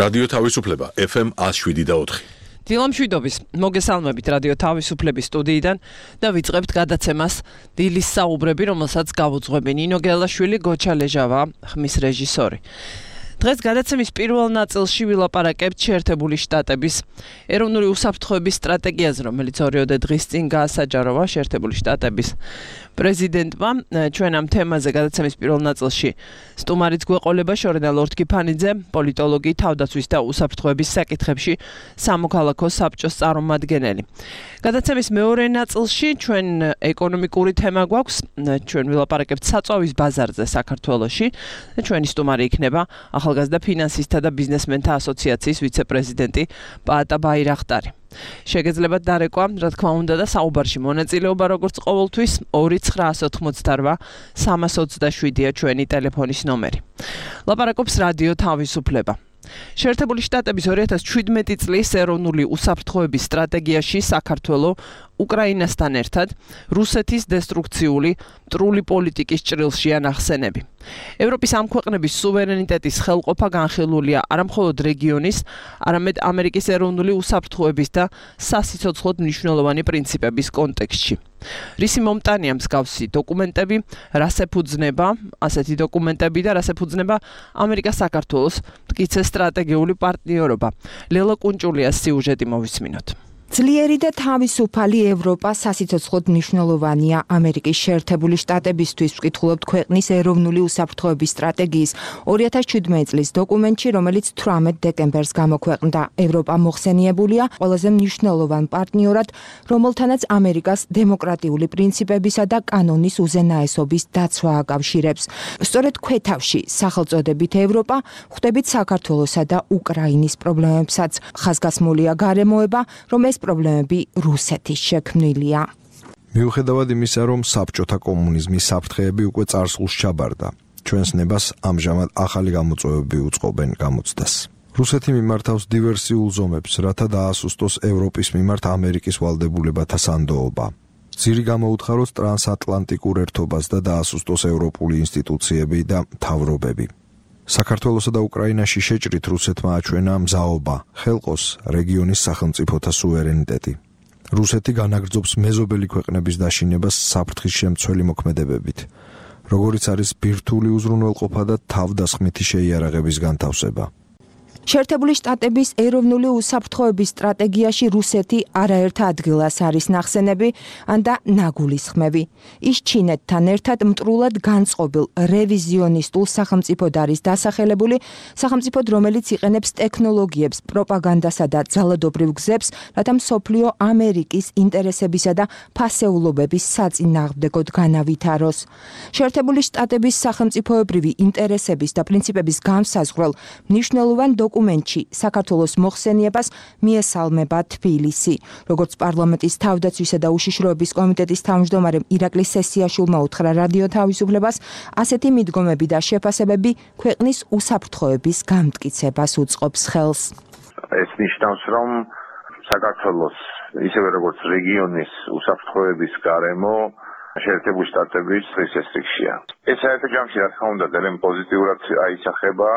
რადიო თავისუფლება FM 107.4. დილამშვიდობის, მოგესალმებით რადიო თავისუფლების სტუდიიდან და ვიწყებთ გადაცემას დილის საუბრები, რომელსაც გავუძღვები ნინო გელაშვილი, გოჩა ლეჟავა, ხმის რეჟისორი. დღეს გადაცემის პირველ ნაწილში ვილაპარაკებთ შეერთებული შტატების ეროვნული უსაფრთხოების სტრატეგიაზე, რომელიც ორიოდე დღის წინ გაასაჯაროვა შეერთებული შტატების პრეზიდენტმა. ჩვენ ამ თემაზე გადაცემის პირველ ნაწილში სტუმარიც გვეყოლება შორენა ლორთქიფანიძე, პოლიტოლოგი, თავდაცვის და უსაფრთხოების საკითხებში სამოქალაქო საბჭოს წარმომადგენელი. გადაცემის მეორე ნაწილში ჩვენ ეკონომიკური თემა გვაქვს. ჩვენ ვილაპარაკებთ საწვავის ბაზარზე საქართველოში. ჩვენი სტუმარი იქნება ახალგაზრდა ფინანსისტთა და ბიზნესმენთა ასოციაციის ვიცე-პრეზიდენტი პაატა ბაირახტარი. შეგეძლებათ დარეკვა, რა თქმა უნდა და საუბარში მონაწილეობა როგორც ყოველთვის 2988 327-ია ჩვენი ტელეფონის ნომერი. ლაპარაკობს რადიო თავისუფლება. შეერთებული შტატების 2017 წლის ეროვნული უსაფრთხოების სტრატეგიაში საქართველო უკრაინასთან ერთად რუსეთის დესტრუქციული მტრული პოლიტიკის ჭრილშია ნახსენები. ევროპის ამ ქვეყნების სუვერენიტეტის ხელყოფა განხილულია არამხოლოდ რეგიონის, არამედ ამერიკის ეროვნული უსაფრთხოების და სასიცოცხლოდ მნიშვნელოვანი პრინციპების კონტექსტში. რისი მომტანია მსგავსი დოკუმენტები, რას ეფუძნება ასეთი დოკუმენტები და რას ეფუძნება ამერიკა საქართველოს მტკიცე სტრატეგიული პარტნიორობა. ლელა კუნჭულიას სიუჟეტი მოვისმინოთ. ძლიერი და თავისუფალი ევროპა სასიცოცხლოდ მნიშვნელოვანია ამერიკის შეერთებული შტატებისთვის, ვკითხულობთ ქვეყნის ეროვნული უსაფრთხოების სტრატეგიის 2017 წლის დოკუმენტში, რომელიც 18 დეკემბერს გამოქვეყნდა. ევროპა მოხსენიებულია ყველაზე მნიშვნელოვან პარტნიორად, რომელთანაც ამერიკას დემოკრატიული პრინციპებისა და კანონის უზენაესობის დაცვა აკავშირებს. სწორედ ქვეთავში, სახელწოდებით ევროპა, ხვდებით საქართველოსა და უკრაინის პრობლემებსაც. ხაზგასმულია გარემოება, რომ ეს პრობლემები რუსეთის შექმნილია. მიუხედავად იმისა, რომ საბჭოთა კომუნიზმის საფრთხეები უკვე წარსულს ჩაბარდა, ჩვენს ნებას ამჟამად ახალი გამოწვევები უწყობენ გამოცდას. რუსეთი მიმართავს დივერსიულ ზომებს, რათა დაასუსტოს ევროპის მიმართ ამერიკის ვალდებულებათა სანდოობა. ძირი გამოუთხაროს ტრანსატლანტიკურ ერთობას და დაასუსტოს ევროპული ინსტიტუციები და მთავრობები. საქართველოსა და უკრაინაში შეჭრით რუსეთმა აჩვენა მზაობა, ხელყოს რეგიონის სახელმწიფოთა სუვერენიტეტი. რუსეთი განაგრძობს მეზობელი ქვეყნების დაშინებას საფრთხის შემცველი მოქმედებებით, როგორიც არის ბირთვული უზრუნველყოფა და თავდასხმითი შეიარაღების განთავსება. შეერთებული შტატების ეროვნული უსაფრთხოების სტრატეგიაში რუსეთი არაერთ ადგილას არის ნახსენები და ნაგულისხმები. ის ჩინეთთან ერთად მტრულად განწყობილ რევიზიონისტულ სახელმწიფოდ არის დასახელებული, სახელმწიფოდ, რომელიც იყენებს ტექნოლოგიებს, პროპაგანდასა და ძალადობრივ გზებს, რათა მსოფლიო ამერიკის ინტერესებისა და ფასეულობების საწინააღმდეგოდ განავითაროს. შეერთებული შტატების სახელმწიფოებრივი ინტერესების და პრინციპების განსაზღვრელ მნიშვნელოვან დოკუმენტში საქართველოს მოხსენიებას მიესალმება თბილისი. როგორც პარლამენტის თავდაცვისა და უშიშროების კომიტეტის თავმჯდომარემ ირაკლი სესიაშვილმა უთხრა რადიო თავისუფლებას, ასეთი მიდგომები და შეფასებები ქვეყნის უსაფრთხოების გამტკიცებას უწყობს ხელს. ეს ნიშნავს, რომ საქართველოს ისევე როგორც რეგიონის უსაფრთხოების გარემო შეერთებული შტატების რესესტრიქცია. ეს საერთო ჯამში რა თქმა უნდა ძალიან პოზიტიურად აისახება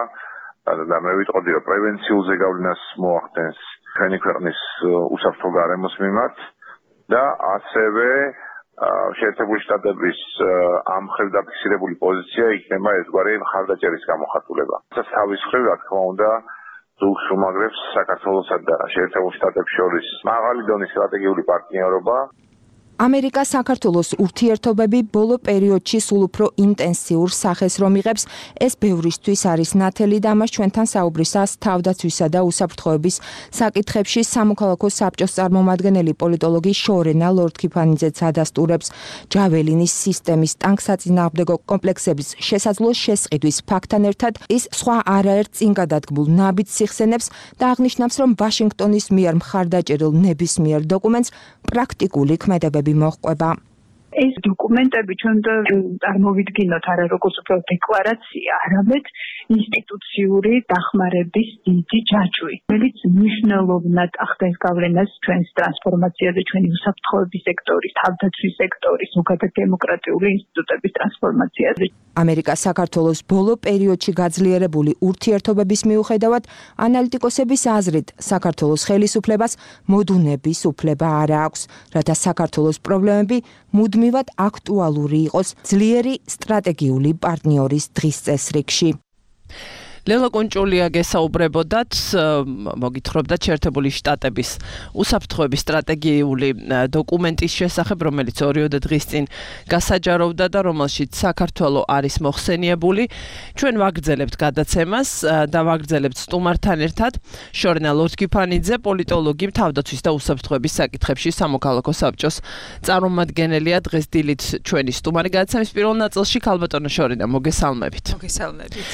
და მე ვიტყოდი, რომ პრევენციულ ზეგავლენას მოახდენს ჩვენი ქვეყნის უსაფრთხო გარემოს მიმართ და ასევე შეერთებული შტატების ამ მხრივ დაფიქსირებული პოზიცია იქნება ერთგვარი მხარდაჭერის გამოხატულება. თავის მხრივ, რა თქმა უნდა, ზურგს უმაგრებს საქართველოსა და შეერთებულ შტატებს შორის მაღალი დონის სტრატეგიული პარტნიორობა. ამერიკა საქართველოს ურთიერთობები ბოლო პერიოდში სულ უფრო ინტენსიურ სახეს რომ იღებს, ეს ბევრისთვის არის ნათელი და ამას ჩვენთან საუბრისას თავდაცვისა და უსაფრთხოების საკითხებში სამოქალაქო საბჭოს წარმომადგენელი პოლიტოლოგი შორენა ლორთქიფანიძეც ადასტურებს. ჯაველინის სისტემის ტანკსაწინააღმდეგო კომპლექსების შესაძლო შესყიდვის ფაქტთან ერთად ის სხვა არაერთ წინ გადადგმულ ნაბიჯს იხსენებს და აღნიშნავს, რომ ვაშინგტონის მიერ მხარდაჭერილ ნებისმიერ დოკუმენტს პრაქტიკული ქმედებები მოჰყვება. ეს დოკუმენტები ჩვენ წარმოვიდგინოთ არა როგორც უფრო დეკლარაცია, არამედ ინსტიტუციური დახმარების დიდი ჯაჭვი, რომელიც მნიშვნელოვნად ახდენს გავლენას ჩვენს ტრანსფორმაციაზე, ჩვენი უსაფრთხოების სექტორის, თავდაცვის სექტორის, ზოგადად დემოკრატიული ინსტიტუტების ტრანსფორმაციაზე. ამერიკა-საქართველოს ბოლო პერიოდში გაძლიერებული ურთიერთობების მიუხედავად, ანალიტიკოსების აზრით, საქართველოს ხელისუფლებას მოდუნების უფლება არ აქვს, რათა საქართველოს პრობლემები მუდმივად აქტუალური იყოს ძლიერი სტრატეგიული პარტნიორის დღის წესრიგში. ლელა კონჭოლია გესაუბრებოდათ, მოგითხრობდა შეერთებული შტატების უსაფრთხოების სტრატეგიული დოკუმენტის შესახებ, რომელიც 2 დღის წინ გასაჯაროვდა და რომელშიც საქართველო არის მოხსენიებული. ჩვენ ვაგრძელებთ გადაცემას და ვაგრძელებთ სტუმართან ერთად შორენა ლორთქიფანიძე, პოლიტოლოგი, თავდაცვის და უსაფრთხოების საკითხებში სამოქალაქო საბჭოს წარმომადგენელია. დღეს დილით ჩვენი სტუმარი გადაცემის პირველ ნაწილში ქალბატონო შორენა, მოგესალმებით. მოგესალმებით.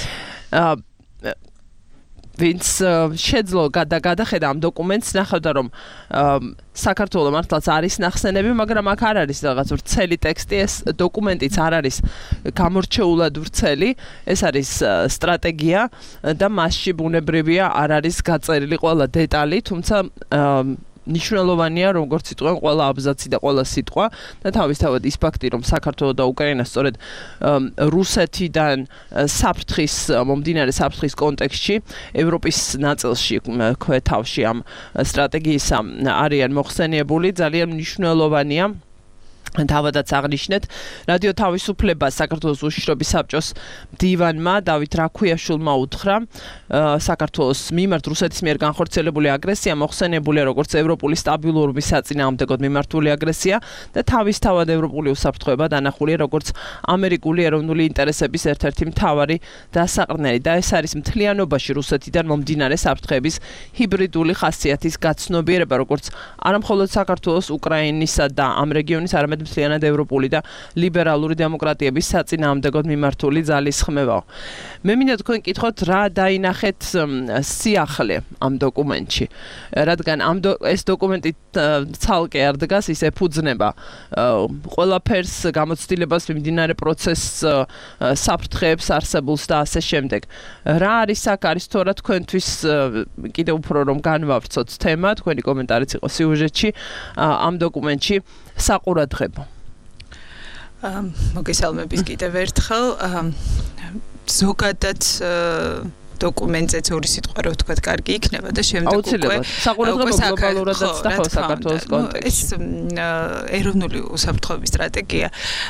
ვინც შეძლო გადახედა ამ დოკუმენტს, ნახავდა რომ საქართველო მართლაც არის ნახსენები, მაგრამ აქ არ არის რაღაც ვრცელი ტექსტი, ეს დოკუმენტიც არ არის გამორჩეულად ვრცელი, ეს არის სტრატეგია და მასში ბუნებრივია არ არის გაწერილი ყველა დეტალი, თუმცა ნიშნულოვანია, როგორც იტყვიან, ყველა აბზაცი და ყველა სიტყვა და თავისთავად ის ფაქტი, რომ საქართველო და უკრაინა სწორედ რუსეთიდან საფრთხის მომდინარე საფრთხის კონტექსტში ევროპის ნაწილში ქვეთავში ამ სტრატეგიისა არიან მოხსენიებული, ძალიან მნიშვნელოვანია. თავადაც აღნიშნეთ, რადიო თავისუფლება საქართველოს უშიშროების საბჭოს მდივანმა დავით რაქუიაშვილმა უთხრა, საქართველოს მიმართ რუსეთის მიერ განხორციელებული აგრესია მოხსენიებულია როგორც ევროპული სტაბილურობის საწინააღმდეგოდ მიმართული აგრესია და თავისთავად ევროპული უსაფრთხოება დანახულია როგორც ამერიკული ეროვნული ინტერესების ერთ-ერთი მთავარი დასაყრდნელი და ეს არის მთლიანობაში რუსეთიდან მომდინარე საფრთხეების ჰიბრიდული ხასიათის გაცნობიერება, როგორც არამხოლოდ საქართველოს, უკრაინისა და ამ რეგიონის არამედ მთლიანად ევროპული და ლიბერალური დემოკრატიების საწინააღმდეგოდ მიმართული ძალისხმევაა. მე მინდა თქვენ კითხოთ, რა დაინახეთ სიახლე ამ დოკუმენტში, რადგან ეს დოკუმენტი ცალკე არ დგას, ის ეფუძნება ყველაფერს, გამოცდილებას, მიმდინარე პროცესს, საფრთხეებს არსებულს და ასე შემდეგ. რა არის აქ, არის თორა თქვენთვის კიდევ უფრო რომ განვავრცოთ თემა, თქვენი კომენტარიც იყო სიუჟეტში ამ დოკუმენტში საყურადღებო. მოგესალმებით კიდევ ერთხელ. ზოგადად დოკუმენტზეც ორი სიტყვა რო ვთქვათ, კარგი იქნება და შემდეგ უკვე საყურადღებო გლობალურადაც და საქართველოს კონტექსტში. ეს ეროვნული უსაფრთხოების სტრატეგია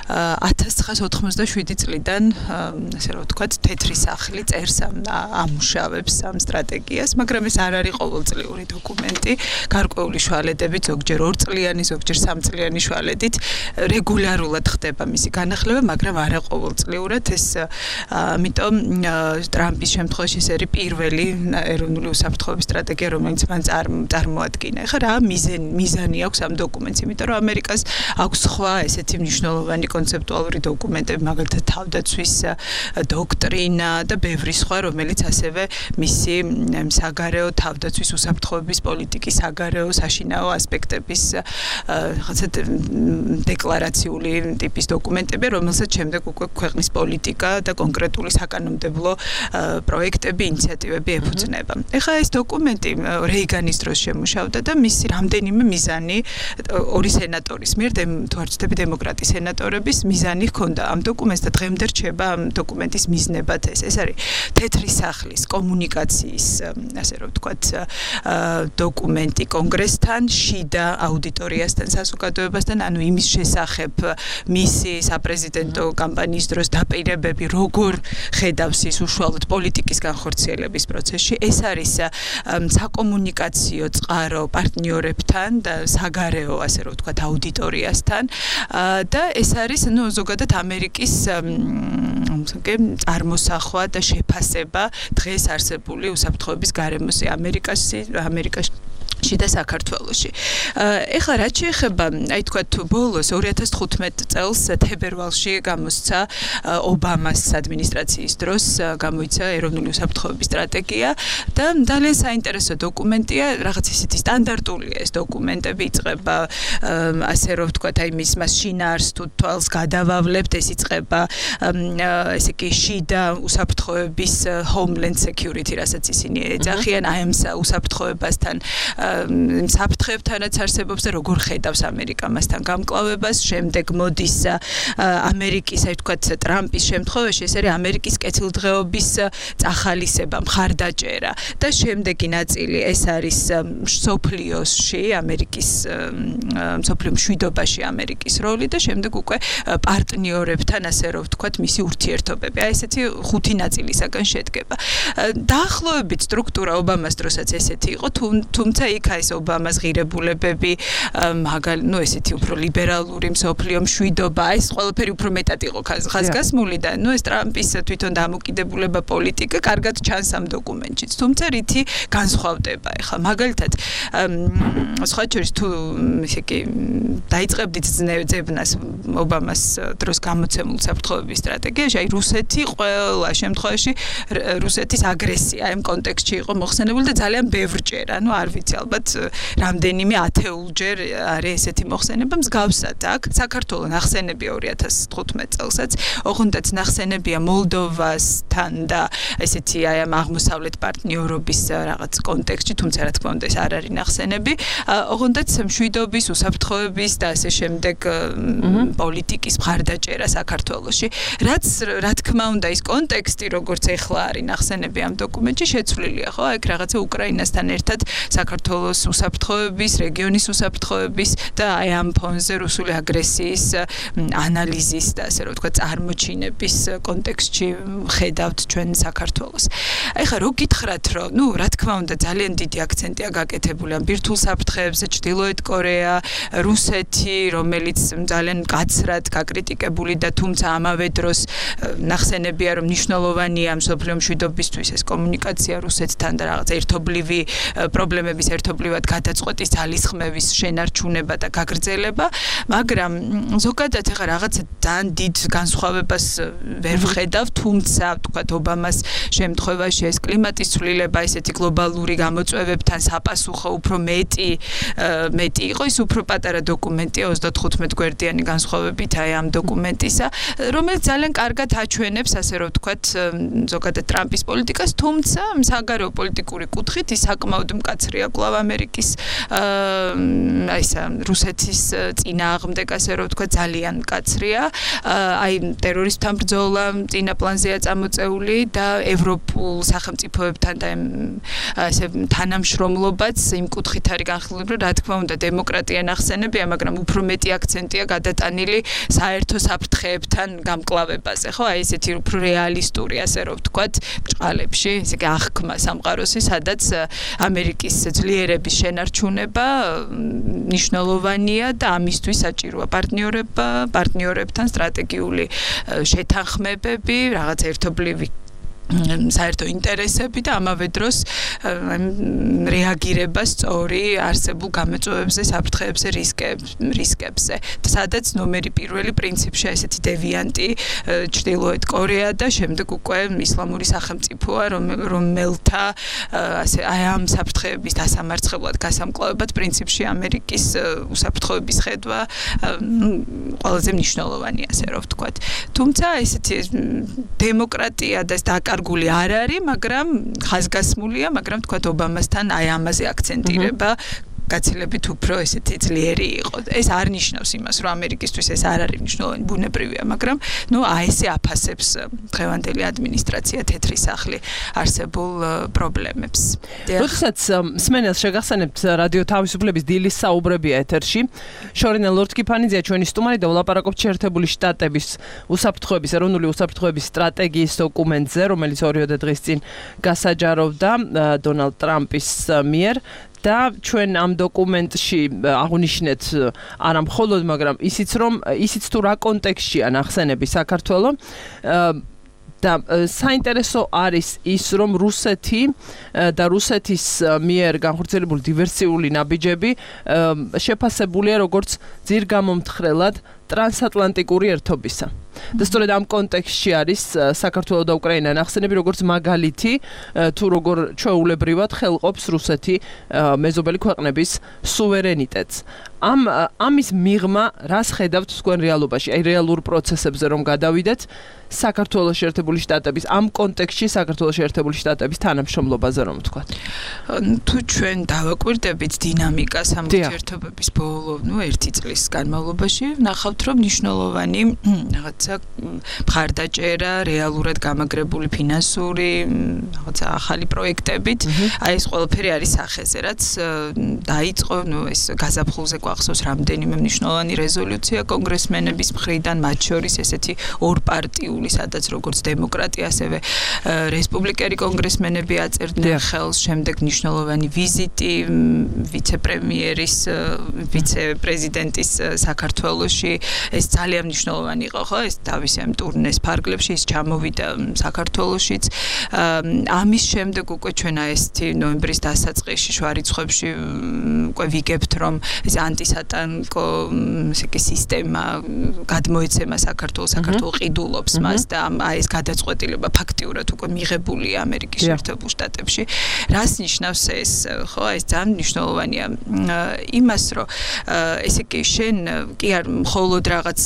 1987 წლიდან, ასე რომ ვთქვათ, თეთრი სახლი წერს ამუშავებს ამ სტრატეგიას, მაგრამ ეს არ არის ყოველწლიური დოკუმენტი, გარკვეული შვალედებით, ზოგჯერ 2 წლიანი, ზოგჯერ 3 წლიანი შვალედით რეგულარულად ხდება მისი განახლება, მაგრამ არა ყოველწლიურად. ეს ამიტომ ტრამპის შემთხვევაში ეს არის პირველი ეროვნული უსაფრთხოების სტრატეგია, რომელიც მან წარმოადგინა. ეხლა რა მიზანი აქვს ამ დოკუმენტს, იმიტომ რომ ამერიკას აქვს სხვა ესეთი მნიშვნელოვანი კონცეპტუალური დოკუმენტები, მაგალითად თავდაცვის დოქტრინა და ბევრი სხვა, რომელიც ასევე მისი საგარეო თავდაცვის უსაფრთხოების პოლიტიკის საგარეო საშინაო ასპექტების რაღაცა დეკლარაციული ტიპის დოკუმენტები, რომელსაც შემდეგ უკვე ქვეყნის პოლიტიკა და კონკრეტული საკანონმდებლო პროექტები, ინიციატივები ეფუძნება. ეხლა ეს დოკუმენტი რეიგანის დროს შემუშავდა და მისი რამდენიმე მიზანი ორი სენატორის მიერ, თუ არ ვცდები დემოკრატი სენატორების მიზანი ჰქონდა ამ დოკუმენტს და დღემდე რჩება ამ დოკუმენტის მიზნებად ეს. ეს არის თეთრი სახლის კომუნიკაციის, ასე რომ ვთქვათ, დოკუმენტი კონგრესთან, შიდა აუდიტორიასთან, საზოგადოებასთან, ანუ იმის შესახებ მისი საპრეზიდენტო კამპანიის დროს დაპირებები, როგორ ხედავს ის უშუალოდ პოლიტიკის განხორციელების პროცესში. ეს არის საკომუნიკაციო წყარო პარტნიორებთან და საგარეო, ასე რომ ვთქვათ, აუდიტორიასთან და ეს არის, ზოგადად ამერიკის წარმოსახვა და შეფასება დღეს არსებული უსაფრთხოების გარემოში ამერიკაში და საქართველოში. ეხლა რაც შეეხება, აი თქვათ, ბოლოს 2015 წელს თებერვალში გამოსცა ობამას ადმინისტრაციის დროს გამოიცა ეროვნული უსაფრთხოების სტრატეგია და ძალიან საინტერესო დოკუმენტია, რაღაც ისეთი სტანდარტულია ეს დოკუმენტები, იწყება ასე რომ ვთქვათ, აი მას შინაარს თუ თვალს გადავავლებთ, ეს იწყება ესე იგი შიდა უსაფრთხოების homeland security, რასაც ისინი ეძახიან, აი ამ უსაფრთხოებასთან საფრთხეებთანაც არსებობს და როგორ ხედავს ამერიკა მასთან გამკლავებას, შემდეგ მოდის ამერიკის, აი ვთქვათ, ტრამპის შემთხვევაში ეს არის ამერიკის კეთილდღეობის წახალისება, მხარდაჭერა და შემდეგი ნაწილი ეს არის სოფლიოში, ამერიკის სოფლიო მშვიდობაში ამერიკის როლი და შემდეგ უკვე პარტნიორებთან, ასე რომ ვთქვათ, მისი ურთიერთობები. აი ესეთი ხუთი ნაწილისაგან შედგება. დაახლოებით სტრუქტურა ობამას დროსაც ესეთი იყო, თუმცა იქ ეს ობამას ღირებულებები, ესეთი უფრო ლიბერალური მსოფლიო მშვიდობა, ეს ყველაფერი უფრო მეტად იყო ხაზგასმული და ეს ტრამპის თვითონ დამოკიდებულება პოლიტიკა კარგად ჩანს ამ დოკუმენტშიც. თუმცა რითი განსხვავდება ახლა მაგალითად სხვა შორის თუ ისე კი დაიწყებდით ძებნას ობამას დროს გამოცემულ საფრთხეების სტრატეგიაში, აი რუსეთი ყველა შემთხვევაში რუსეთის აგრესია იმ კონტექსტში იყო მოხსენებული და ძალიან ბევრჯერ, არ ვიცი ალბათ რამდენიმე ათეულჯერ არის ესეთი მოხსენება მსგავსად აქ. საქართველოს ნახსენებია 2015 წელსაც, ოღონდაც ნახსენებია მოლდოვასთან და ესეთი აი ამ აღმოსავლეთ პარტნიორობის რაღაც კონტექსტში, თუმცა რა თქმა უნდა ეს არ არის ნახსენები. ოღონდაც მშვიდობის, უსაფრთხოების და ასე შემდეგ პოლიტიკის მხარდაჭერა საქართველოში. რაც რა თქმა უნდა ის კონტექსტი, როგორც ეხლა არის ნახსენები ამ დოკუმენტში შეცვლილია, ხო? აი რაღაცა უკრაინასთან ერთად საქართველოს უსაფრთხოების, რეგიონის უსაფრთხოების და აი ამ ფონზე რუსული აგრესიის ანალიზის და ასე რომ ვთქვა წარმოჩინების კონტექსტში ხედავთ ჩვენ საქართველოს. აი ხა რო გითხრათ, რომ რა თქმა უნდა ძალიან დიდი აქცენტია გაკეთებული ამ ბირთვულ საფრთხეებზე, ჩრდილოეთ კორეა, რუსეთი, რომელიც ძალიან მკაცრად გაკრიტიკებული და თუმცა ამავე დროს ნახსენებია, რომ მნიშვნელოვანია მსოფლიო მშვიდობისთვის ეს კომუნიკაცია რუსეთთან და რაღაც ერთობლივი პრობლემების ერთობლივად გადაწყვეტის ძალისხმევის შენარჩუნება და გაგრძელება, მაგრამ ზოგადად ახლა რაღაცა ძალიან დიდ განსხვავებას ვერ ვხედავ, თუმცა ვთქვათ ობამას შემთხვევაში ეს კლიმატის ცვლილება, ესეთი გლობალური გამოწვევებთან საპასუხო უფრო მეტი იყო, ის უფრო პატარა დოკუმენტია 35 გვერდიანი განსხვავებით აი ამ დოკუმენტისა, რომელიც ძალიან კარგად აჩვენებს, ასე რომ ვთქვათ, ზოგადად ტრამპის პოლიტიკას, თუმცა საგარეო პოლიტიკური კუთხით ის საკმაოდ მკაცრია კვლავ ამერიკის რუსეთის წინააღმდეგ, ასე რომ ვთქვათ, ძალიან მკაცრია. აი ტერორისტთან ბრძოლა წინა პლანზეა წამოწეული და ევროპულ სახელმწიფოებთან და ასე თანამშრომლობაც იმ კუთხით არის განხილული, რომ რა თქმა უნდა დემოკრატია ნახსენებია, მაგრამ უფრო მეტი აქცენტია გადატანილი საერთო საფრთხეებთან გამკლავებაზე, ხო? აი ესეთი უფრო რეალისტური, ასე რომ ვთქვათ, ბრჭყალებში, ესე იგი აღქმა სამყაროსი, სადაც ამერიკის ძლიერების შენარჩუნება მნიშვნელოვანია და ამისთვის საჭიროა პარტნიორებთან სტრატეგიული შეთანხმებები, რაღაც ერთობლივი საერთო ინტერესები და ამავე დროს რეაგირება სწორი არსებულ გამოწვევებზე, საფრთხეებზე, რისკებზე. სადაც ნომერი პირველი პრინციპში ესეთი დევიანტი ჩრდილოეთ კორეა და შემდეგ უკვე ისლამური სახელმწიფოა, რომელთა ასე აი ამ საფრთხეების დასამარცხებლად, გასამკლავებლად პრინციპში ამერიკის უსაფრთხოების ხედვა ყველაზე მნიშვნელოვანია, ასე რომ ვთქვათ. თუმცა ესეთი დემოკრატია და კარგული არ არის, მაგრამ ხაზგასმულია, მაგრამ თქვათ ობამასთან აი ამაზე აქცენტირება გაცილებით უფრო ესეთი ძლიერი იყო. ეს არ ნიშნავს იმას, რომ ამერიკისთვის ეს არ არის მნიშვნელოვანი, ბუნებრივია, მაგრამ აი ესე აფასებს დღევანდელი ადმინისტრაცია თეთრი სახლი არსებულ პრობლემებს. როდესაც მსმენელს შეგახსენებთ რადიო თავისუფლების დილის საუბრებია ეთერში, შორინა ლორდ-კიფანიძეა ჩვენი სტუმარი და ვლაპარაკობთ შეერთებული შტატების უსაფრთხოების, ეროვნული უსაფრთხოების სტრატეგიის დოკუმენტზე, რომელიც 2 დღის წინ გასაჯაროვდა დონალდ ტრამპის მიერ. და ჩვენ ამ დოკუმენტში აღნიშნეთ არა მხოლოდ, მაგრამ ისიც თუ რა კონტექსტშია ნახსენები საქართველოს და საინტერესო არის ის, რომ რუსეთი და რუსეთის მიერ განხორციელებული დივერსიული ნაბიჯები შეფასებულია როგორც ძირგამომთხრელად ტრანსატლანტიკური ერთობისა. და სწორედ ამ კონტექსტში არის საქართველო და უკრაინა ნახსენები, როგორც მაგალითი თუ როგორ ჩვეულებრივად ხელყოფს რუსეთი მეზობელი ქვეყნების სუვერენიტეტს. ამის მიღმა რას ხედავთ თქვენ რეალობაში? აი რეალურ პროცესებზე რომ გადავიდეთ, საქართველოს შეერთებული შტატების ამ კონტექსტში საქართველოს შეერთებული შტატების თანამშრომლობაზე რომ ვთქვათ. თუ ჩვენ დავაკვირდებით დინამიკას ამ ურთიერთობების ბოლო, 1 წლის განმავლობაში, ვნახავთ, რომ მნიშვნელოვანი რაღაცა მხარდაჭერა, რეალურად გამაგრებული ფინანსური, რაღაცა ახალი პროექტებით, აი ეს ყველაფერი არის სახეზე, რაც დაიწყო, ეს გაზაფხულზე გვახსოვს რამდენიმე მნიშვნელოვანი რეზოლუცია კონგრესმენების მხრიდან, მათ შორის ესეთი ორპარტიული, სადაც როგორც დემოკრატია, ასევე რესპუბლიკელი კონგრესმენები აწერდნენ ხელს, შემდეგ მნიშვნელოვანი ვიზიტი ვიცე-პრემიერის, ვიცე-პრეზიდენტის საქართველოში, ეს ძალიან მნიშვნელოვანი იყო, ხო, ეს თავისი ამ ტურნეს ფარგლებში ის ჩამოვიდა საქართველოშიც. ამის შემდეგ უკვე ჩვენ ესეთი ნოემბრის დასაწყისში შუარიცხვებში უკვე ვიგებთ, რომ ეს ანტისატანკო სისტემა გადმოეცემა საქართველოს ყიდულობს მას და ეს გადაწყვეტილება ფაქტიურად უკვე მიღებულია ამერიკის შეერთებულ შტატებში. რას ნიშნავს ეს, ხო, ეს ძალიან მნიშვნელოვანია იმას, რომ ესე იგი შენ კი არ მხოლოდ რაღაც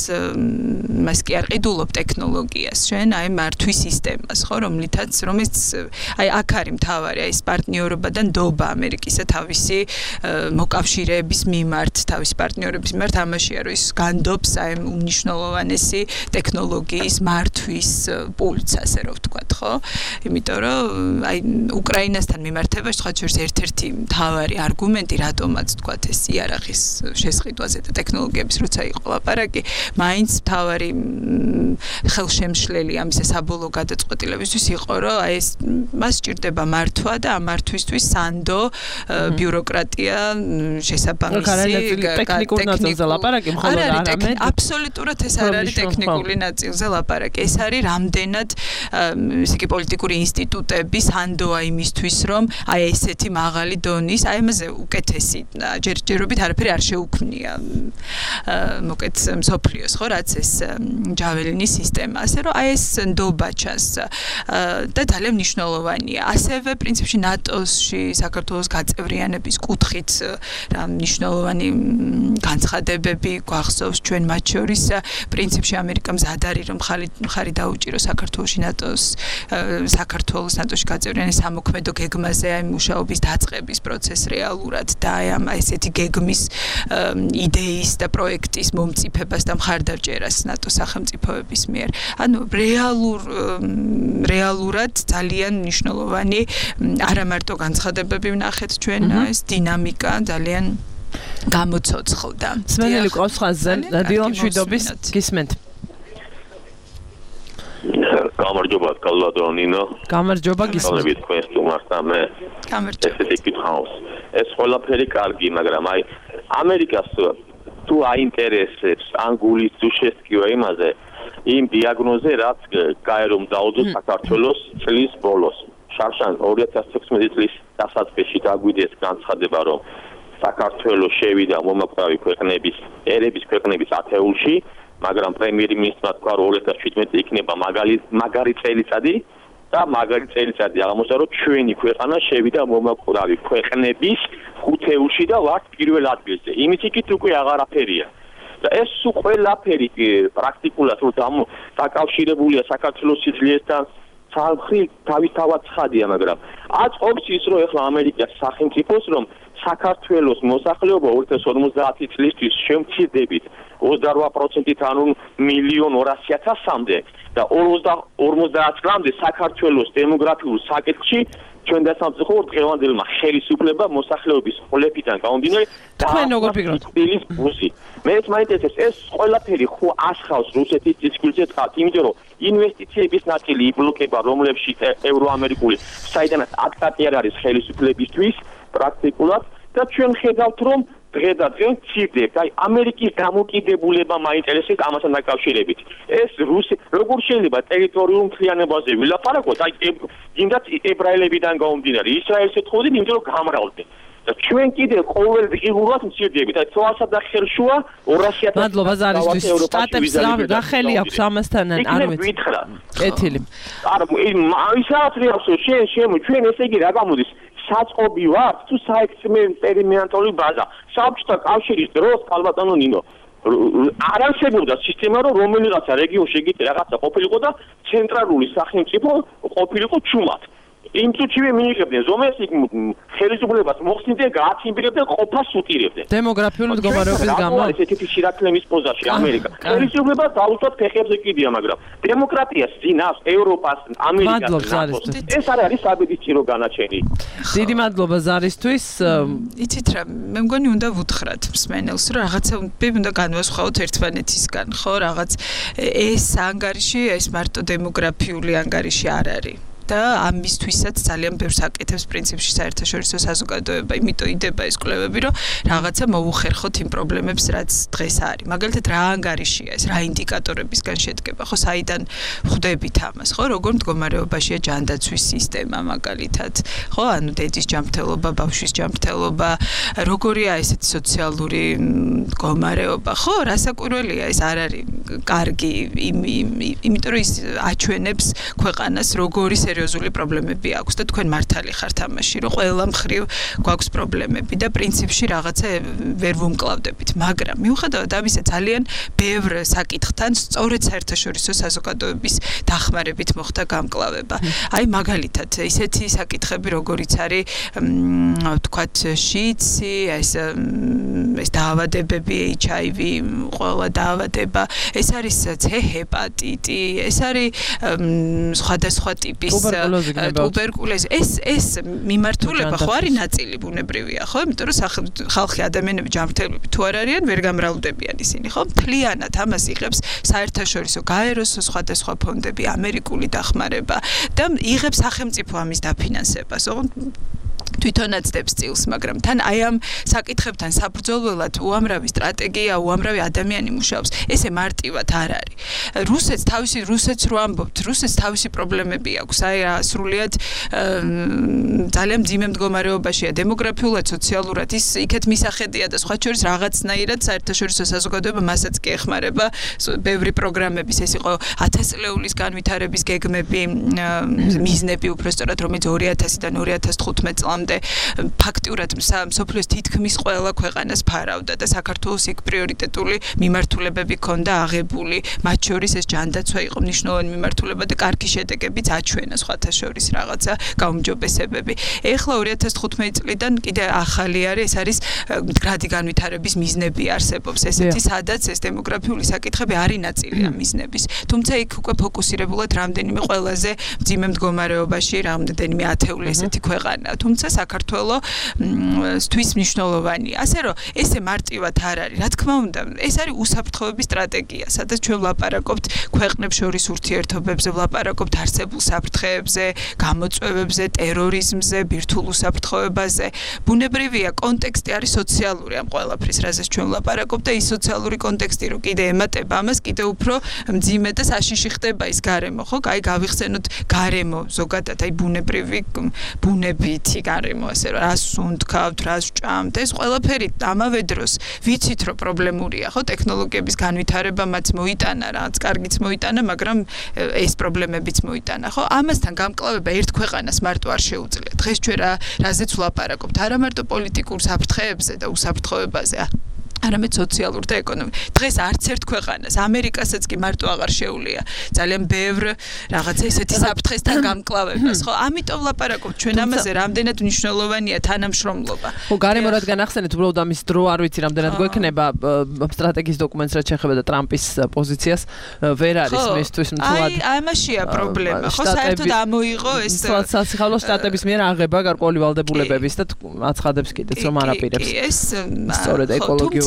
მას კი არ ყიდულობ ტექნოლოგიას, შენ აი მართვის სისტემას, ხო, რომლითაც აი აქ არის მთავარი, აი ეს პარტნიორობა და ნდობა ამერიკისა თავისი მოკავშირეების მიმართ, თავისი პარტნიორების მიმართ ამაშია, რომ ის განდობს აი უმნიშვნელოვანესი ტექნოლოგიის მართვის პულს, ასე რომ ვთქვათ, ხო? იმიტომ რომ აი უკრაინასთან მიმართებაში სხვა შორის ერთ-ერთი მთავარი არგუმენტი, რატომაც ვთქვათ ეს იარაღის შესყიდვაზე და ტექნოლოგიების როცა იყო ლაპარაკი, მაინც მთავარი ხელშემშლელი ამისა საბოლოო გადაწყვეტილებისთვის იყო, რომ აი ეს მას სჭირდება მართვა და ამ მართვისთვის სანდო ბიუროკრატია შესაბამისი ტექნიკურ ნაწილზე ლაპარაკი, მხოლოდ არამედ აბსოლუტურად ეს არ არის ტექნიკური ნაწილზე ლაპარაკი. ეს არის რამდენად ესე იგი პოლიტიკური ინსტიტუტების ანდოა იმისთვის, რომ აი ესეთი მაღალი დონის, აი ამაზე უკეთესი ჯერჯერობით არაფერი არ შეუქმნია მოკეთ მსოფლიოს, ხო, რაც ეს ჯაველინის სისტემა, ასე რომ აი ეს ნდობა ჩანს და ძალიან მნიშვნელოვანია. ასევე პრინციპში ნატოში საქართველოს გაწევრიანების კუთხით მნიშვნელოვანი განცხადებები გვახსოვს ჩვენ მათ შორის პრინციპში ამერიკა მზად არის რომ მხარი დაუჭიროს საქართველოში საქართველოს ნატოში გაწევრიანების სამოქმედო გეგმაზე აი მუშაობის დაწყების პროცესს რეალურად და აი ამ ესეთი გეგმის იდეის და პროექტის მომწიფებას და მხარდაჭერას ნატოს სახელმწიფოების მიერ. ანუ რეალურად ძალიან მნიშვნელოვანი არა მარტო განცხადებები ვნახეთ ჩვენ, ეს დინამიკა ძალიან გამოცოცხლდა. სმენელი ყავს ხაზზე, დილამ შვიდობის გისმენთ. გამარჯობა, კალვადონინო. გამარჯობა, გისმენთ. თქვენ სტუმარს მე. გამარჯობა. ეს ყველაფერი კარგი, მაგრამ აი ამერიკას თუ აინტერესებს ანგულის თუ შესკივა იმაზე, იმ დიაგნოზე, რაც გაერომ დაუდო საქართველოს წლის ბოლოს. შარშან 2016 წლის დასაწყისში დაგვიდეს განცხადება, რომ საქართველოს შევიდა მომაკვდავი ქვეყნების, ერების ქვეყნების ათეულში, მაგრამ პრემიერ-მინისტრმა თქვა, რომ 2017 იქნება მაგარი წელიწადი და მაგარი წელიწადი აღმოჩნდა, რომ ჩვენი ქვეყანა შევიდა მომაკვდავი ქვეყნების ხუთეულში და ვართ პირველ ადგილზე. იმით იქით უკვე აღარაფერია. და ეს ყველაფერი პრაქტიკულად რომ დაკავშირებულია საქართველოს სიძლიერთან სამხრი თავისთავად ცხადია, მაგრამ აწყობს ის, რომ ეხლა ამერიკას სახელმწიფოს, რომ საქართველოს მოსახლეობა 2050 წლისთვის შემცირდებით 28%-ით, ანუ 1.200.000-მდე და 50 წლამდე საქართველოს დემოგრაფიულ საკითხში ჩვენ დასამწუხაროდ დღევანდელმა ხელისუფლება მოსახლეობის ყოლებიდან გამომდინარე თქვენ როგორ ფიქრობთ? მეც მაინტერესებს ეს ყველაფერი ხო ასხავს რუსეთის დისკურსზე თხართ, იმიტომ რომ ინვესტიციების ნაწილი იბლოკება, რომლებშიც ევროამერიკული საიდანაც აქტატი არ არის ხელისუფლებისთვის პრაქტიკულად და ჩვენ ხედავთ რომ დღე მცირდება. აი ამერიკის დამოკიდებულება მაინტერესებს ამასთან დაკავშირებით. ეს როგორ შეიძლება ტერიტორიულ მთლიანობაზე ვილაპარაკოთ? აი გინდათ ებრაელებიდან გამომდინარე ისრაელს ეთხოვდნენ, იმიტომ რომ გამრავლდნენ. ჩვენ კიდე ყოველ ღირულად მცირდებით. აი ცოლასა და ხერშუა 200.000. მადლობა ზარისთვის. შტატებს რა ხელი აქვს ამასთან არ ვიცი. კეთილი. არა, ისაც რეალს ჩვენ ესე იგი რა გამოდის? საწყობი ვართ თუ საექსპერიმენტული ბაზა. საბჭოთა კავშირის დროს კალბატონო ნინო არ არსებობდა სისტემა, რომ რომელიღაცა რეგიონში ეგეთი რაღაცა ყოფილიყო და ცენტრალური სახელმწიფო ყოფილიყო ჩუმად. იმ წუთივე მიიღებდნენ ზომეს, იქ ხელისუფლებას მოხსნიდნენ, გააცინებდნენ, ყოფას უტირებდნენ. დემოგრაფიული მდგომარეობის გამო ესეთი შირაქლემის პოზაში ამერიკა. ხელისუფლება დაუშვათ ფეხებზე კიდია, მაგრამ დემოკრატიას ძინავს ევროპას, ამერიკას. ეს არ არის საბედისმირო განაჩენი. დიდი მადლობა ზარისთვის. იცით რა, მე მგონი უნდა ვუთხრათ მსმენელს, რომ რაღაცა უნდა განვასხვაოთ ერთმანეთისგან, ხო, რაღაც ეს ანგარიში, ეს მარტო დემოგრაფიული ანგარიში არ არის. და ამისთვისაც ძალიან ბევრს აკეთებს პრინციპში საერთაშორისო საზოგადოება, იმიტომ იდება ეს კვლევები, რომ რაღაცა მოუხერხოთ იმ პრობლემებს, რაც დღეს არის. მაგალითად, რა ანგარიშია ეს, რა ინდიკატორებისგან შედგება, ხო, საიდან ხვდებით ამას, ხო, როგორ მდგომარეობაშია ჯანდაცვის სისტემა, მაგალითად, ხო, ანუ დედის ჯანმრთელობა, ბავშვის ჯანმრთელობა, როგორია ესეთი სოციალური მდგომარეობა, ხო, რასაკვირველია, ეს არ არის კარგი, იმიტომ რომ ის აჩვენებს ქვეყანას როგორი სერიოზული პრობლემები აქვს და თქვენ მართალი ხართ ამაში, რომ ყველა მხრივ გვაქვს პრობლემები და პრინციპში რაღაცა ვერ ვუმკლავდებით, მაგრამ მიუხედავად ამისა ძალიან ბევრ საკითხთან სწორედ საერთაშორისო საზოგადოების დახმარებით მოხდა გამკლავება. აი მაგალითად, ისეთი საკითხები როგორიც არის, ვთქვათ, შიცი, ეს დაავადებები, HIV, ყველა დაავადება, ეს არის C ჰეპატიტი, ეს არის სხვადასხვა ტიპის ტუბერკულოზი. ეს მიმართულება ხო არის ნაწილი ბუნებრივია, ხო? იმიტომ რომ ხალხი ადამიანები ჯანმრთელები თუ არ არიან, ვერ გამრავლდებიან ისინი, ხო? მთლიანად ამას იღებს საერთაშორისო გაეროს სხვადასხვა ფონდები, ამერიკული დახმარება და იღებს სახელმწიფო ამის დაფინანსებას. თვითონაც დებს წილს, მაგრამ თან აი ამ საკითხებთან საბრძოლველად უამრავი სტრატეგია, უამრავი ადამიანი მუშაობს. ესე მარტივად არ არის. რუსეთს რო ამბობთ, რუსეთს თავისი პრობლემები აქვს. აი სრულიად ძალიან მძიმე მდგომარეობაშია დემოგრაფიულად, სოციალურად, ის იქეთ მისახედია და სხვა შორის რაღაცნაირად საერთაშორისო საზოგადოება მასაც კი ეხმარება ბევრი პროგრამების, ეს იყო 1000 წლეულის განვითარების გეგმები, მიზნები უბრალოდ, რომელიც 2000-დან 2015 წლამდე ფაქტიურად მსოფლიოს თითქმის ყველა ქვეყანას ფარავდა და საქართველოს იქ პრიორიტეტული მიმართულებები ჰქონდა აღებული, მათ შორის ეს ჯანდაცვა იყო მნიშვნელოვანი მიმართულება და კარგი შედეგებიც აჩვენა სხვათა შორის რაღაცა გაუმჯობესებები. ეხლა 2015 წლიდან კიდე ახალი არის, ეს არის მდგრადი განვითარების მიზნები არსებობს, ესეთი სადაც ეს დემოგრაფიული საკითხები არის ნაწილი ამ მიზნების. თუმცა იქ უკვე ფოკუსირებულად რამდენიმე ყველაზე მძიმე მდგომარეობაში, რამდენიმე ათეული ესეთი ქვეყანა. თუმცა საქართველოს მნიშვნელოვანია. ასე რომ ესე მარტივად არ არის. რა თქმა უნდა, ეს არის უსაფრთხოების სტრატეგია, სადაც ჩვენ ვლაპარაკობთ ქვეყნებს შორის ურთიერთობებზე, ვლაპარაკობთ არსებულ საფრთხეებზე, გამოწვევებზე, ტერორიზმზე, ბირთვულ უსაფრთხოებაზე. ბუნებრივია, კონტექსტი არის სოციალური ამ ყველაფრის, რაზეც ჩვენ ვლაპარაკობთ და ის სოციალური კონტექსტი, რომ კიდე ემატება ამას, კიდე უფრო მძიმე და საშიში ხდება ის გარემო, ხო? აი გავიხსენოთ გარემო, ზოგადად აი ბუნებითი გარემო, ასე რომ რას უნდქავთ, რას ვჭამთ, ეს ყველაფერი ამავე დროს ვიცით, რომ პრობლემურია, ხო, ტექნოლოგიების განვითარება მათ მოიტანა, რაც კარგიც მოიტანა, მაგრამ ეს პრობლემებიც მოიტანა, ხო? ამასთან გამკლავება ერთ ქვეყანას მარტო არ შეუძლია. დღეს ჩვენ რაზეც ვლაპარაკობთ, არა მარტო პოლიტიკურ საფრთხეებზე და უსაფრთხოებაზე, არამედ სოციალურ და ეკონომიკურ. დღეს არც ერთ ქვეყანას, ამერიკასაც კი მარტო აღარ შეუძლია ძალიან ბევრ რაღაცა ესეთი საფრთხესთან გამკლავებას, ხო? ამიტომ ვლაპარაკობთ ჩვენ ამაზე, რამდენად მნიშვნელოვანია თანამშრომლობა. ხო, გარემო რადგან ახსენეთ, უბრალოდ ამის დრო არ ვიცი, რამდენად გვექნება სტრატეგიის დოკუმენტს, რაც შეეხება და ტრამპის პოზიციას, ვერ არის მისთვის მთლად. აი, ამაშია პრობლემა, ხო? საერთოდ ამოიღო ეს სასიხალო შტატების მიერ აღება გარკვეული ვალდებულებების და აცხადებს კიდეც რომ არაპირებს. ეს სწორედ ეკოლოგიური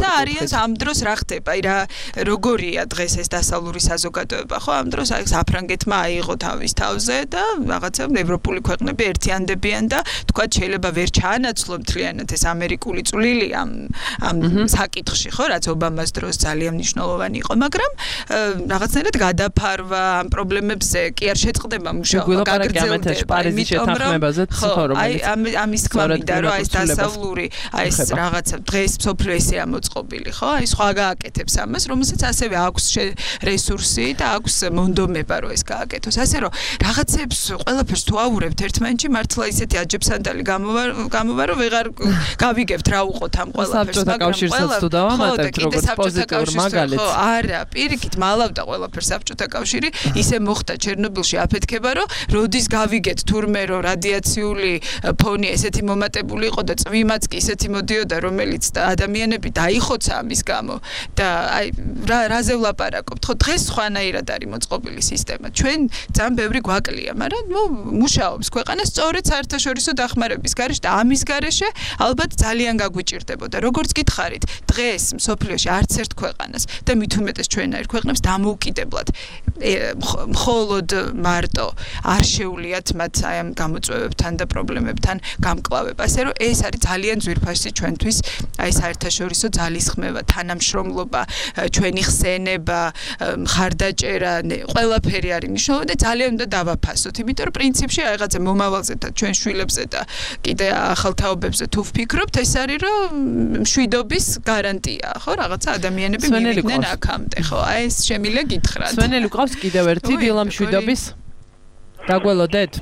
როცა არიან ამ დროს რა ხდება? აი რა როგორია დღეს ეს დასავლური საზოგადოება, ხო? ამ დროს აი საფრანგეთმა აიღო თავის თავზე და რაღაცა ევროპული ქვეყნები ერთიანდებიან და თქვა შეიძლება ვერ ჩაანაცვლონ მთლიანად ეს ამერიკული წვლილი ამ საკითხში, ხო? რაც ობამას დროს ძალიან მნიშვნელოვანი იყო, მაგრამ რაღაცნაირად გადაფარვა ამ პრობლემებზე კი არ შეწყდება მუშაობა, გაგრძელდება. პარიზის შეთანხმებაზე ხო, რომელიც ამის თქმა მინდა, რომ აი ეს დასავლური, აი ეს რაღაცა დღეს მსოფლიო ესე ამოწყობილი, ხო? აი სხვა გააკეთებს ამას, რომელსაც ასევე აქვს რესურსი და აქვს მონდომება, რომ ეს გააკეთოს. ასე რომ რაღაცებს ყველაფერს თუ აურევთ ერთმანეთში, მართლა ისეთი აჯებსანდალი გამოვა, რომ ვეღარ გავიგებთ რა უყოთ ამ ყველაფერს. საბჭოთა კავშირსაც თუ დავამატებთ, როგორც პოზიტიურ მაგალითს. ხო, არა, პირიქით მალავდა ყველაფერს საბჭოთა კავშირი, ისე მოხდა ჩერნობილში აფეთქება, რომ როდის გავიგეთ თურმე რომ რადიაციული ფონი ესეთი მომატებული იყო და წვიმაც კი ისეთი მოდიოდა, რომელიც ადამიანები დაიხოცა ამის გამო და აი რაზე ვლაპარაკობთ? ხო, დღეს სხვანაირად არის მოწყობილი სისტემა. ჩვენ ძალიან ბევრი გვაკლია, მაგრამ მუშაობს ქვეყანა სწორედ საერთაშორისო დახმარების გარეშე და ამის გარეშე ალბათ ძალიან გაგვიჭირდებოდა. როგორც გითხარით, დღეს მსოფლიოში არც ერთ ქვეყანას და მით უმეტეს ჩვენაირ ქვეყნებს დამოუკიდებლად მხოლოდ მარტო არ შეულიათ მათ აი ამ გამოწვევებთან და პრობლემებთან გამკლავება. ასე რომ ეს არის ძალიან ძვირფასი ჩვენთვის აი საერთაშორისო ძალისხმევა, თანამშრომლობა, ჩვენი ხსენება, მხარდაჭერა, ყველაფერი არის მნიშვნელოვანი და ძალიან უნდა დავაფასოთ, იმიტომ რომ პრინციპში რაღაცა მომავალზე და ჩვენ შვილებზე და კიდე ახალ თაობებზე თუ ვფიქრობთ, ეს არის რომ მშვიდობის გარანტია, ხო, რაღაცა ადამიანები მივიდნენ აქამდე, ხო, აი ეს შემიძლია გითხრათ. სვენელი გვყავს კიდევ ერთი დილა მშვიდობის. დაგველოდეთ?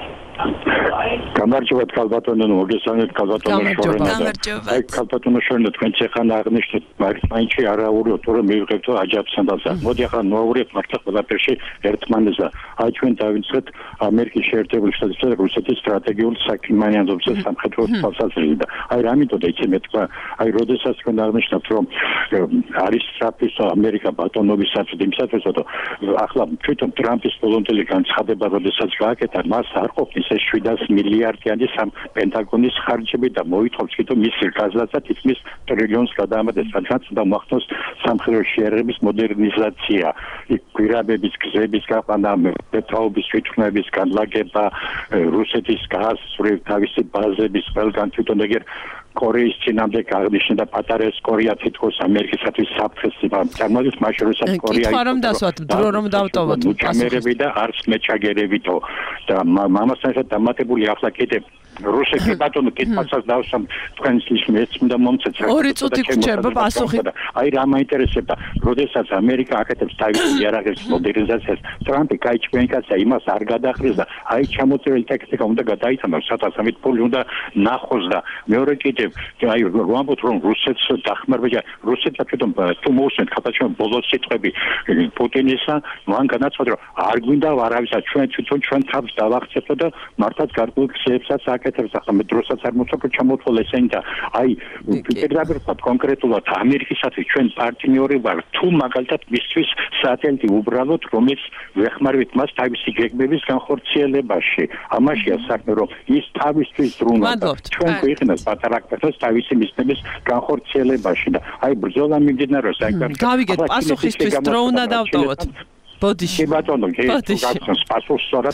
გამარჯობათ ქალბატონო, მოგესალმებით ქალბატონო შორენა. აი ქალბატონო შორენა თქვენც ახლა აღნიშნეთ, მაინც არაუბრალოდ თუ რომ მივიღებთ აჯანყებასა. მოდი ახლა ნოაურეთ მართლა ყველაფერში ერთმანეთზე. აი ჩვენ დავიწყეთ ამერიკის შეერთებული შტატებსა და რუსეთის სტრატეგიული საქმიანობაზე სამხედრო თვალსაზრისით. აი რამითო და იცი მეთქვა, აი როდესაც თქვენ აღნიშნავთ რომ არის საფრთხე ამერიკა ბატონობისაც იმისათვის რომ ახლა თვითონ ტრამპის ბოლომდელი განცხადება როდესაც გააკეთა, მას არ ყოფნის ეს 700 მილიარდიანი პენტაგონის ხარჯები და მოითხოვს კიდევ მის გაზლასაც თითქმის ტრილიონს გადაამატეს, სადაც უნდა მოახდინოს სამხედრო შეერაღების მოდერნიზაცია, გვირაბების, გზების გაყვანა, მეთაობის თვითმფრინავის განლაგება, რუსეთის გასწვრივ თავისი ბაზების ყველგან თვითონ ეგერ კორეის წინამდე აღნიშნა და პატარა კორეა თითქოს ამერიკისათვის საფრთხეს წარმოადგენს, მაშინ როცა კორეა იყო რომ დასვათ დრო რომ დავტოვოთ ჩამერები და არც მეჩაგერებითო და მამასთან ერთად დამატებული ახლა კიდე რუსეთი ბატონო კითხვასაც დავსვამ თქვენს მეცნდა მომცეთ ორი წუთი გრჩება პასუხი აი რა მაინტერესებდა როდესაც ამერიკა აკეთებს თავისი იარაღის მოდერნიზაციას ტრამპი კაიჩვენკაცა იმას არ გადახრეს და აი ჩამოწერილი ტექსტი უნდა გადაიტანოს სათასამით ფული უნდა ნახოს და მეორე კიდევ აი ვამბობთ რომ რუსეთს დახმარება რუსეთს თვითონ თუ მოусმენთ ხათაჩემ ბოლოს სიტყვები პუტინისა მან განაცხადა რომ არ გვინდა არავისა ჩვენ თვითონ ჩვენ თავს დავახცებთ და მართლაც გარკვეულ ქსებსაც აკეთებს ახლა მე დროსაც არ მოწოქო ჩამოთვალე ესენი და აი პირდაპირ კონკრეტულად ამერიკისათვის ჩვენ პარტნიორი ვარ თუ მაგალითად მისთვის სატელიტი უბრალოდ რომელიც ვეხმარებით მას თავისი გეგმების განხორციელებაში ამაშია საქმე რომ ის თავისთვის დრონა ჩვენ გვიყენოს პატარა კაცს თავისი მისნების განხორციელებაში და აი ბრძოლა მიმდინარეობს აი გავიგეთ პასუხისთვის დრო უნდა დავტოვოთ ბოდიში ბატონო გეცნობს პასუხს სწორად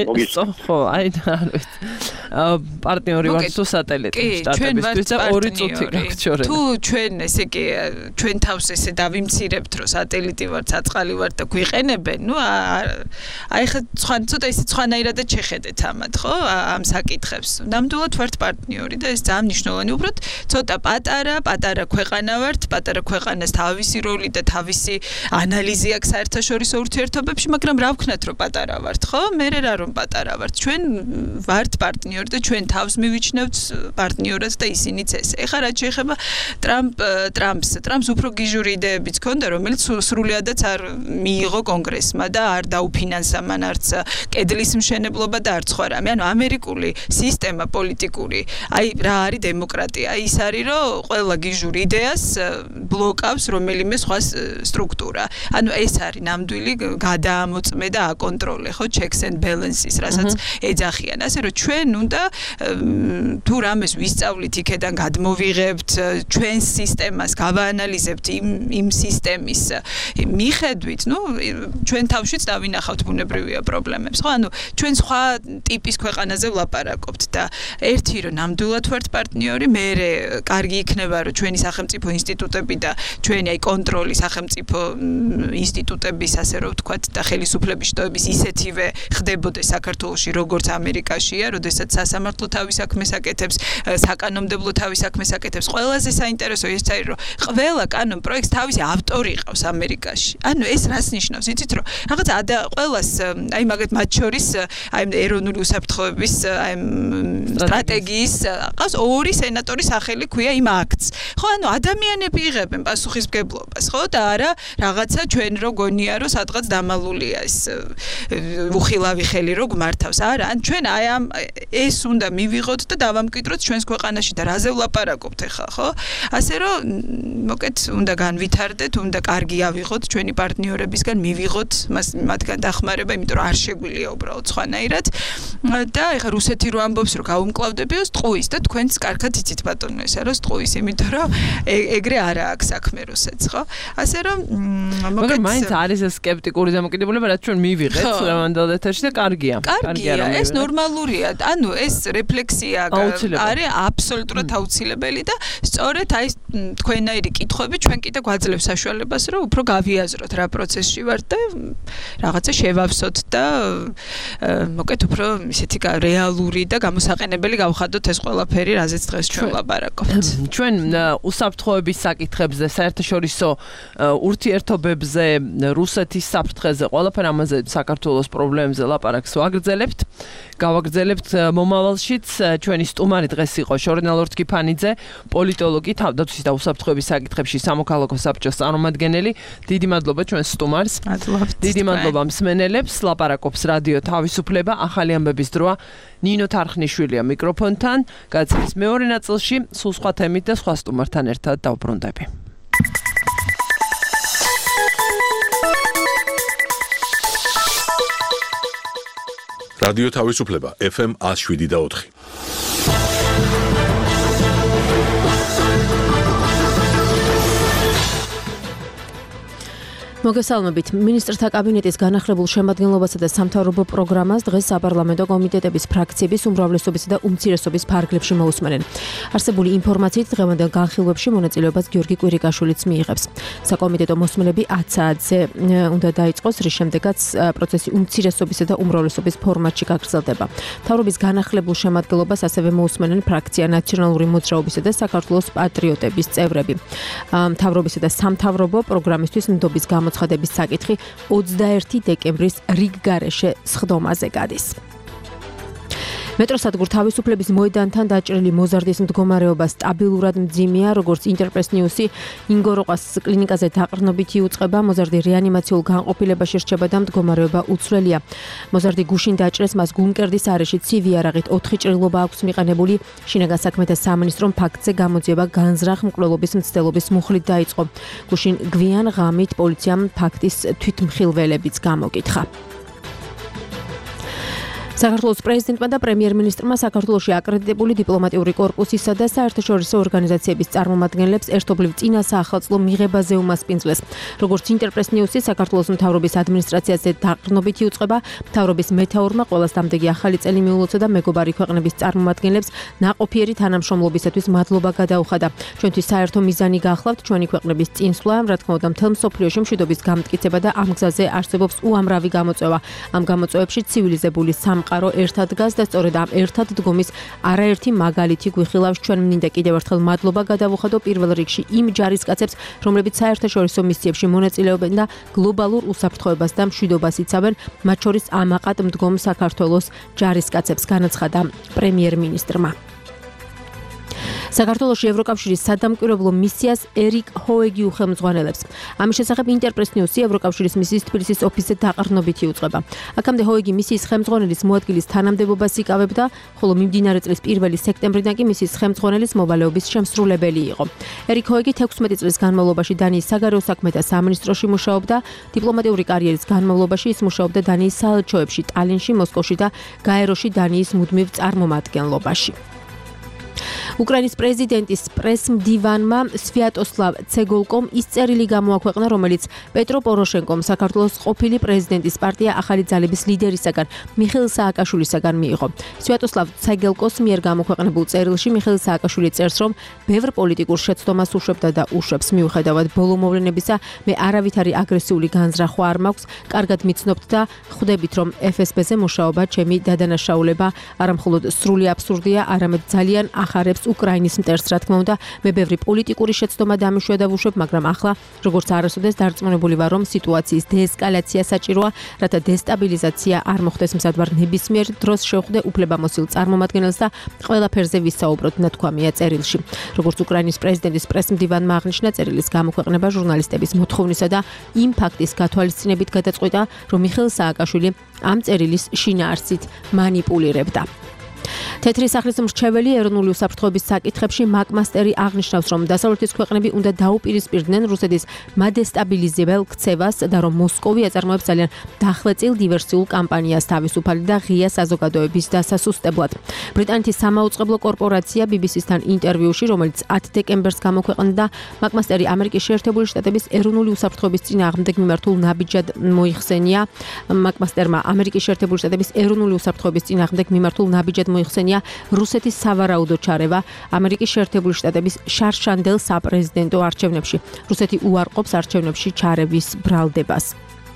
ხო აი პარტნიორი ვარ თუ სატელიტი შტატებისთვის და 2 წუთი გაგვჩორეთ თუ ჩვენ ესე კი ჩვენ თავს ესე დავიმცირებთ რომ სატელიტი ვარ საწყალი ვარ და გვიყენებენ ნუ აი ხა ცოტა ისე სხვანაირადაც შეხედეთ ამათ ხო ამ საკითხებს ნამდვილად ვართ პარტნიორი და ეს ძალიან მნიშვნელოვანი უბრალოდ ცოტა პატარა ქვეყანა ვართ პატარა ქვეყანას თავისი როლი და თავისი ანალიზი აქვს საერთაშორისო ურთიერთობებში მაგრამ რა ვქნათ რომ პატარა ვართ ხო მე რა რომ პატარა ვართ ჩვენ ვართ პარტნიორი და ჩვენ თავს მივიჩნევთ პარტნიორად და ისინიც ეს. ეხლა რაც შეეხება ტრამპს უფრო გიჟური იდეებიც ჰქონდა, რომელიც სრულიადაც არ მიიღო კონგრესმა და არ დაუფინანსა მან არც კედლის მშენებლობა და არც სხვა რამე. ანუ ამერიკული სისტემა პოლიტიკური, აი რა არის დემოკრატია? ის არის რომ ყველა გიჟურ იდეას ბლოკავს რომელიმე სხვა სტრუქტურა. ანუ ეს არის ნამდვილი გადაამოწმე და აკონტროლე, ხო, checks and balances, რასაც ეძახიან. ასე რომ ჩვენ უნდა თუ რამეს ვისწავლით იქედან გადმოვიღებთ, ჩვენს სისტემას გავაანალიზებთ იმ სისტემის მიხედვით, ჩვენ თავშიც დავინახავთ ბუნებრივია პრობლემებს, ხო? ანუ ჩვენ სხვა ტიპის ქვეყანაზე ვლაპარაკობთ და ერთი რომ ნამდვილად ვართ პარტნიორი, მერე კარგი იქნება რომ ჩვენი სახელმწიფო ინსტიტუტები და ჩვენი კონტროლი სახელმწიფო ინსტიტუტების, ასე რომ ვთქვათ, და ხელისუფლების შტოების ისეთივე ხდებოდეს საქართველოში, როგორც ამერიკაშია, როდესაც სასამართლო თავის საქმეს აკეთებს, საკანონმდებლო თავის საქმეს აკეთებს. ყველაზე საინტერესო ის არის, რომ ყველა კანონ პროექტს თავისი ავტორი ყავს ამერიკაში. ანუ ეს რას ნიშნავს? იცით რომ რაღაც ყველას აი მაგათ მათ შორის აი ეროვნული უსაფრთხოების აი სტრატეგიის ყავს ორი სენატორის სახელი ქვია იმ აქტს. ხო, ანუ ადამიანები იღებენ პასუხისმგებლობას, ხო, და არა რაღაცა ჩვენ რო გონია რომ სადღაც დამალულია ეს უხილავი ხელი რო გმართავს. არა, ან ჩვენ აი ამ ეს უნდა მივიღოთ და დავამკვიდროთ ჩვენს ქვეყანაში და რაზე ვლაპარაკობთ ახლა, ხო? ასე რომ მოკეთ უნდა განვითარდეთ, უნდა კარგი ავიღოთ ჩვენი პარტნიორებისგან, მივიღოთ მათგან დახმარება, იმიტომ რომ არ შეგვიძლია უბრალოდ სხვანაირად. და ეხლა რუსეთი რო ამბობს რომ გაუმკლავდებიოს ტყუის და თქვენც კარგად იცით ბატონო ესა რომ ტყუის, იმიტომ რომ ეგრე არა აქვს საქმე რუსეთს, ხო? ასე რომ მაგრამ მაინც არის ეს სკეპტიკური დამოკიდებულება, რაც ჩვენ მივიღეთ მანდალ ეთერში და კარგია. კარგია, ეს ნორმალურია. ანუ ეს რეფლექსია არის აბსოლუტურად აუცილებელი და სწორედ აი თქვენაირი კითხვები ჩვენ კიდე გვაძლევს საშუალებას, რომ უფრო გავიაზროთ რა პროცესში ვართ და რაღაცა შევავსოთ და მოკეთ უფრო ისეთი რეალური და გამოსაყენებელი გავხადოთ ეს ყველაფერი, რაზეც დღეს ჩვენ ვლაპარაკობთ. ჩვენ უსაფრთხოების საკითხებზე, საერთაშორისო ურთიერთობებზე, რუსეთის საფრთხეზე, ყველაფერ ამაზე საქართველოს პრობლემებზე ლაპარაკს ვაგრძელებთ. გავაგრძელებთ მომავალშიც. ჩვენი სტუმარი დღეს იყო შორნალ ორთქიფანიძე, პოლიტოლოგი, თავდაცვის და უსაფრთხოების საკითხებში სამოქალაქო საბჭოს წარმომადგენელი. დიდი მადლობა ჩვენს სტუმარს. დიდი მადლობა მსმენელებს. ლაპარაკობს რადიო თავისუფლება, ახალი ამბების დროა. ნინო თარხნიშვილია მიკროფონთან. გადაცემის მეორე ნაწილში სულ სხვა თემით და სხვა სტუმართან ერთად დავბრუნდები. რადიო თავისუფლება FM 107.4. მოგესალმებით. მინისტრთა კაბინეტის განახლებულ შემადგენლობასა და სამთავრობო პროგრამას დღეს საპარლამენტო კომიტეტების ფრაქციების უმრავლესობისა და უმცირესობის ფარგლებში მოусმენენ. არსებული ინფორმაციით დღევანდელ განხილვებში მონაწილეობას გიორგი კვირიკაშვილიც მიიღებს. საკომიტეტო მოსმენები 10 საათზე უნდა დაიწყოს, რის შემდეგაც პროცესი უმცირესობისა და უმრავლესობის ფორმატში გაგრძელდება. მთავრობის განახლებულ შემადგენლობას ასევე მოусმენენ ფრაქცია ნაციონალური მოძრაობისა და საქართველოს პატრიოტების წევრები. მთავრობისა და სამთავრობო პროგრამისთვის ნდობის გამოცხადების საკითხი 21 დეკემბრის რიგგარეშე სხდომაზე გადის. მეტროსადგურ თავისუფლების მოედანთან დაჭრილი მოზარდის მდგომარეობა სტაბილურად მძიმეა, როგორც ინტერპრეს ნიუსი ინგოროყას კლინიკაზე დაყრდნობით იუწყება, მოზარდი რეანიმაციულ განყოფილებაში რჩება და მდგომარეობა უცვლელია. მოზარდი გუშინ დაჭრეს, მას გუნკერდის არეში ცივი არაღით 4 ჭრილობა აქვს მიყენებული. შინაგან საქმეთა სამინისტრომ ფაქტზე გამოძიება განზრახ მკვლელობის მცდელობის მუხლით დაიწყო. გუშინ გვიან ღამით პოლიციამ ფაქტის თვითმხილველებიც გამოკითხა. საქართველოს პრეზიდენტმა და პრემიერ-მინისტრმა საქართველოში აკრედიტებული დიპლომატიური კორპუსისა და საერთაშორისო ორგანიზაციების წარმომადგენლებს ერთობლივ წინასა ახალწლო მიღებაზე უმასპინძლეს. როგორც ინტერპრეს ნიუსი საქართველოს მთავრობის ადმინისტრაციაზე დაყრდნობით იუწყება, მთავრობის მეთაურმა ყველას დამდეგი ახალი წელი მიულოცა და მეგობარი ქვეყნების წარმომადგენლებს ნაყოფიერი თანამშრომლობისათვის მადლობა გადაუხადა. ჩვენთვის საერთო მიზანი გახლავთ ჩვენი ქვეყნების წინსვლა, რა თქმა უნდა, მთელ მსოფლიოში მშვიდობის გამტკიცება და ამ გზაზე არსებობს უამრავი გამოწვევა. ამ გამოწვევებში ცივილიზებული სამყარო ერთად დგას და სწორედ ამ ერთად დგომის არაერთი მაგალითი გვიხილავს. ჩვენ მინდა კიდევ ერთხელ მადლობა გადავუხადო პირველ რიგში იმ ჯარისკაცებს, რომლებიც საერთაშორისო მისიებში მონაწილეობენ და გლობალურ უსაფრთხოებას და მშვიდობას იცავენ, მათ შორის ამაყად მდგომ საქართველოს ჯარისკაცებს, განაცხადა პრემიერ-მინისტრმა. საქართველოში ევროკავშირის სადამკვირვებლო მისიას ერიკ ჰოეგი უხელმძღვანელებს. ამის შესახებ ინტერპრეს ნიუსი ევროკავშირის მისიის თბილისის ოფისზე დაყრდნობითი უწყება. აქამდე ჰოეგი მისიის ხელმძღვანელის მოადგილის თანამდებობას იკავებდა, ხოლო მიმდინარე წლის 1 სექტემბრიდან კი მისიის ხელმძღვანელის მოვალეობის შემსრულებელი იყო. ერიკ ჰოეგი 16 წლის განმავლობაში დანიის საგარეო საქმეთა სამინისტროში მუშაობდა, დიპლომატიური კარიერის განმავლობაში ის მუშაობდა დანიის საელჩოებში, ტალინში, მოსკოვში და გაეროში დანიის მუდმივ წარმომადგენლობაში. უკრაინის პრეზიდენტის პრესმდივანმა სვიატოსლავ ცეგოლკომ ის წერილი გამოაქვეყნა, რომელიც პეტრო პოროშენკომ საქართველოს ყოფილი პრეზიდენტის პარტია ახალი ძალების ლიდერისაგან მიხეილ სააკაშვილისაგან მიიღო. სვიატოსლავ ცეგოლკოს მიერ გამოქვეყნებულ წერილში მიხეილ სააკაშვილი წერს, რომ ბევრ პოლიტიკურ შეცდომას უშვებდა და უშვებს, მიუხედავად ბოლო მოვლენებისა, მე არავითარი აგრესიული განზრახვა არ მაქვს, კარგად მიცნობთ და ხვდებით, რომ FSB-ზე მუშაობა ჩემი დადანაშაულება არამხოლოდ სრული აბსურდია, არამედ ძალიან ახარებს უკრაინის მტერს, რა თქმა უნდა, მე ბევრი პოლიტიკური შეცდომა დამიშვია და ვუშვებ, მაგრამ ახლა როგორც არასოდეს დარწმუნებული ვარ, რომ სიტუაციის დეესკალაცია საჭიროა, რათა დესტაბილიზაცია არ მოხდეს. მზად ვარ ნებისმიერ დროს შევხვდე უფლებამოსილ წარმომადგენელს და ყველაფერზე ვისაუბროთ, ნათქვამია წერილში. როგორც უკრაინის პრეზიდენტის პრესმდივანმა აღნიშნა, წერილის გამოქვეყნება ჟურნალისტების მოთხოვნისა და იმ ფაქტის გათვალისწინებით გადაწყვიტა, რომ მიხეილ სააკაშვილი ამ წერილის შინაარსით მანიპულირებდა. თეთრი სახლის მრჩეველი ეროვნული უსაფრთხოების საკითხებში მაკმასტერი აღნიშნავს, რომ დასავლეთის ქვეყნები უნდა დაუპირისპირდნენ რუსეთის მადესტაბილიზებელ ქცევას და რომ მოსკოვი აწარმოებს ძალიან დახვეწილ დივერსიულ კამპანიას თავისუფალი და ღია საზოგადოების დასასუსტებლად. ბრიტანეთის სამაუწყებლო კორპორაცია BBC-სთან ინტერვიუში, რომელიც 10 დეკემბერს გამოქვეყნდა, მაკმასტერი ამერიკის შეერთებული შტატების ეროვნული უსაფრთხოების წინააღმდეგ მიმართულ ნაბიჯად მოიხსენია. მაკმასტერმა ამერიკის შეერთებული შტატების ეროვნული უსაფრთხოების წინააღმდეგ მიმართულ ნაბიჯად მოიხსენია რუსეთის სავარაუდო ჩარევა ამერიკის შეერთებული შტატების შარშანდელ საპრეზიდენტო არჩევნებში. რუსეთი უარყოფს არჩევნებში ჩარევის ბრალდებას.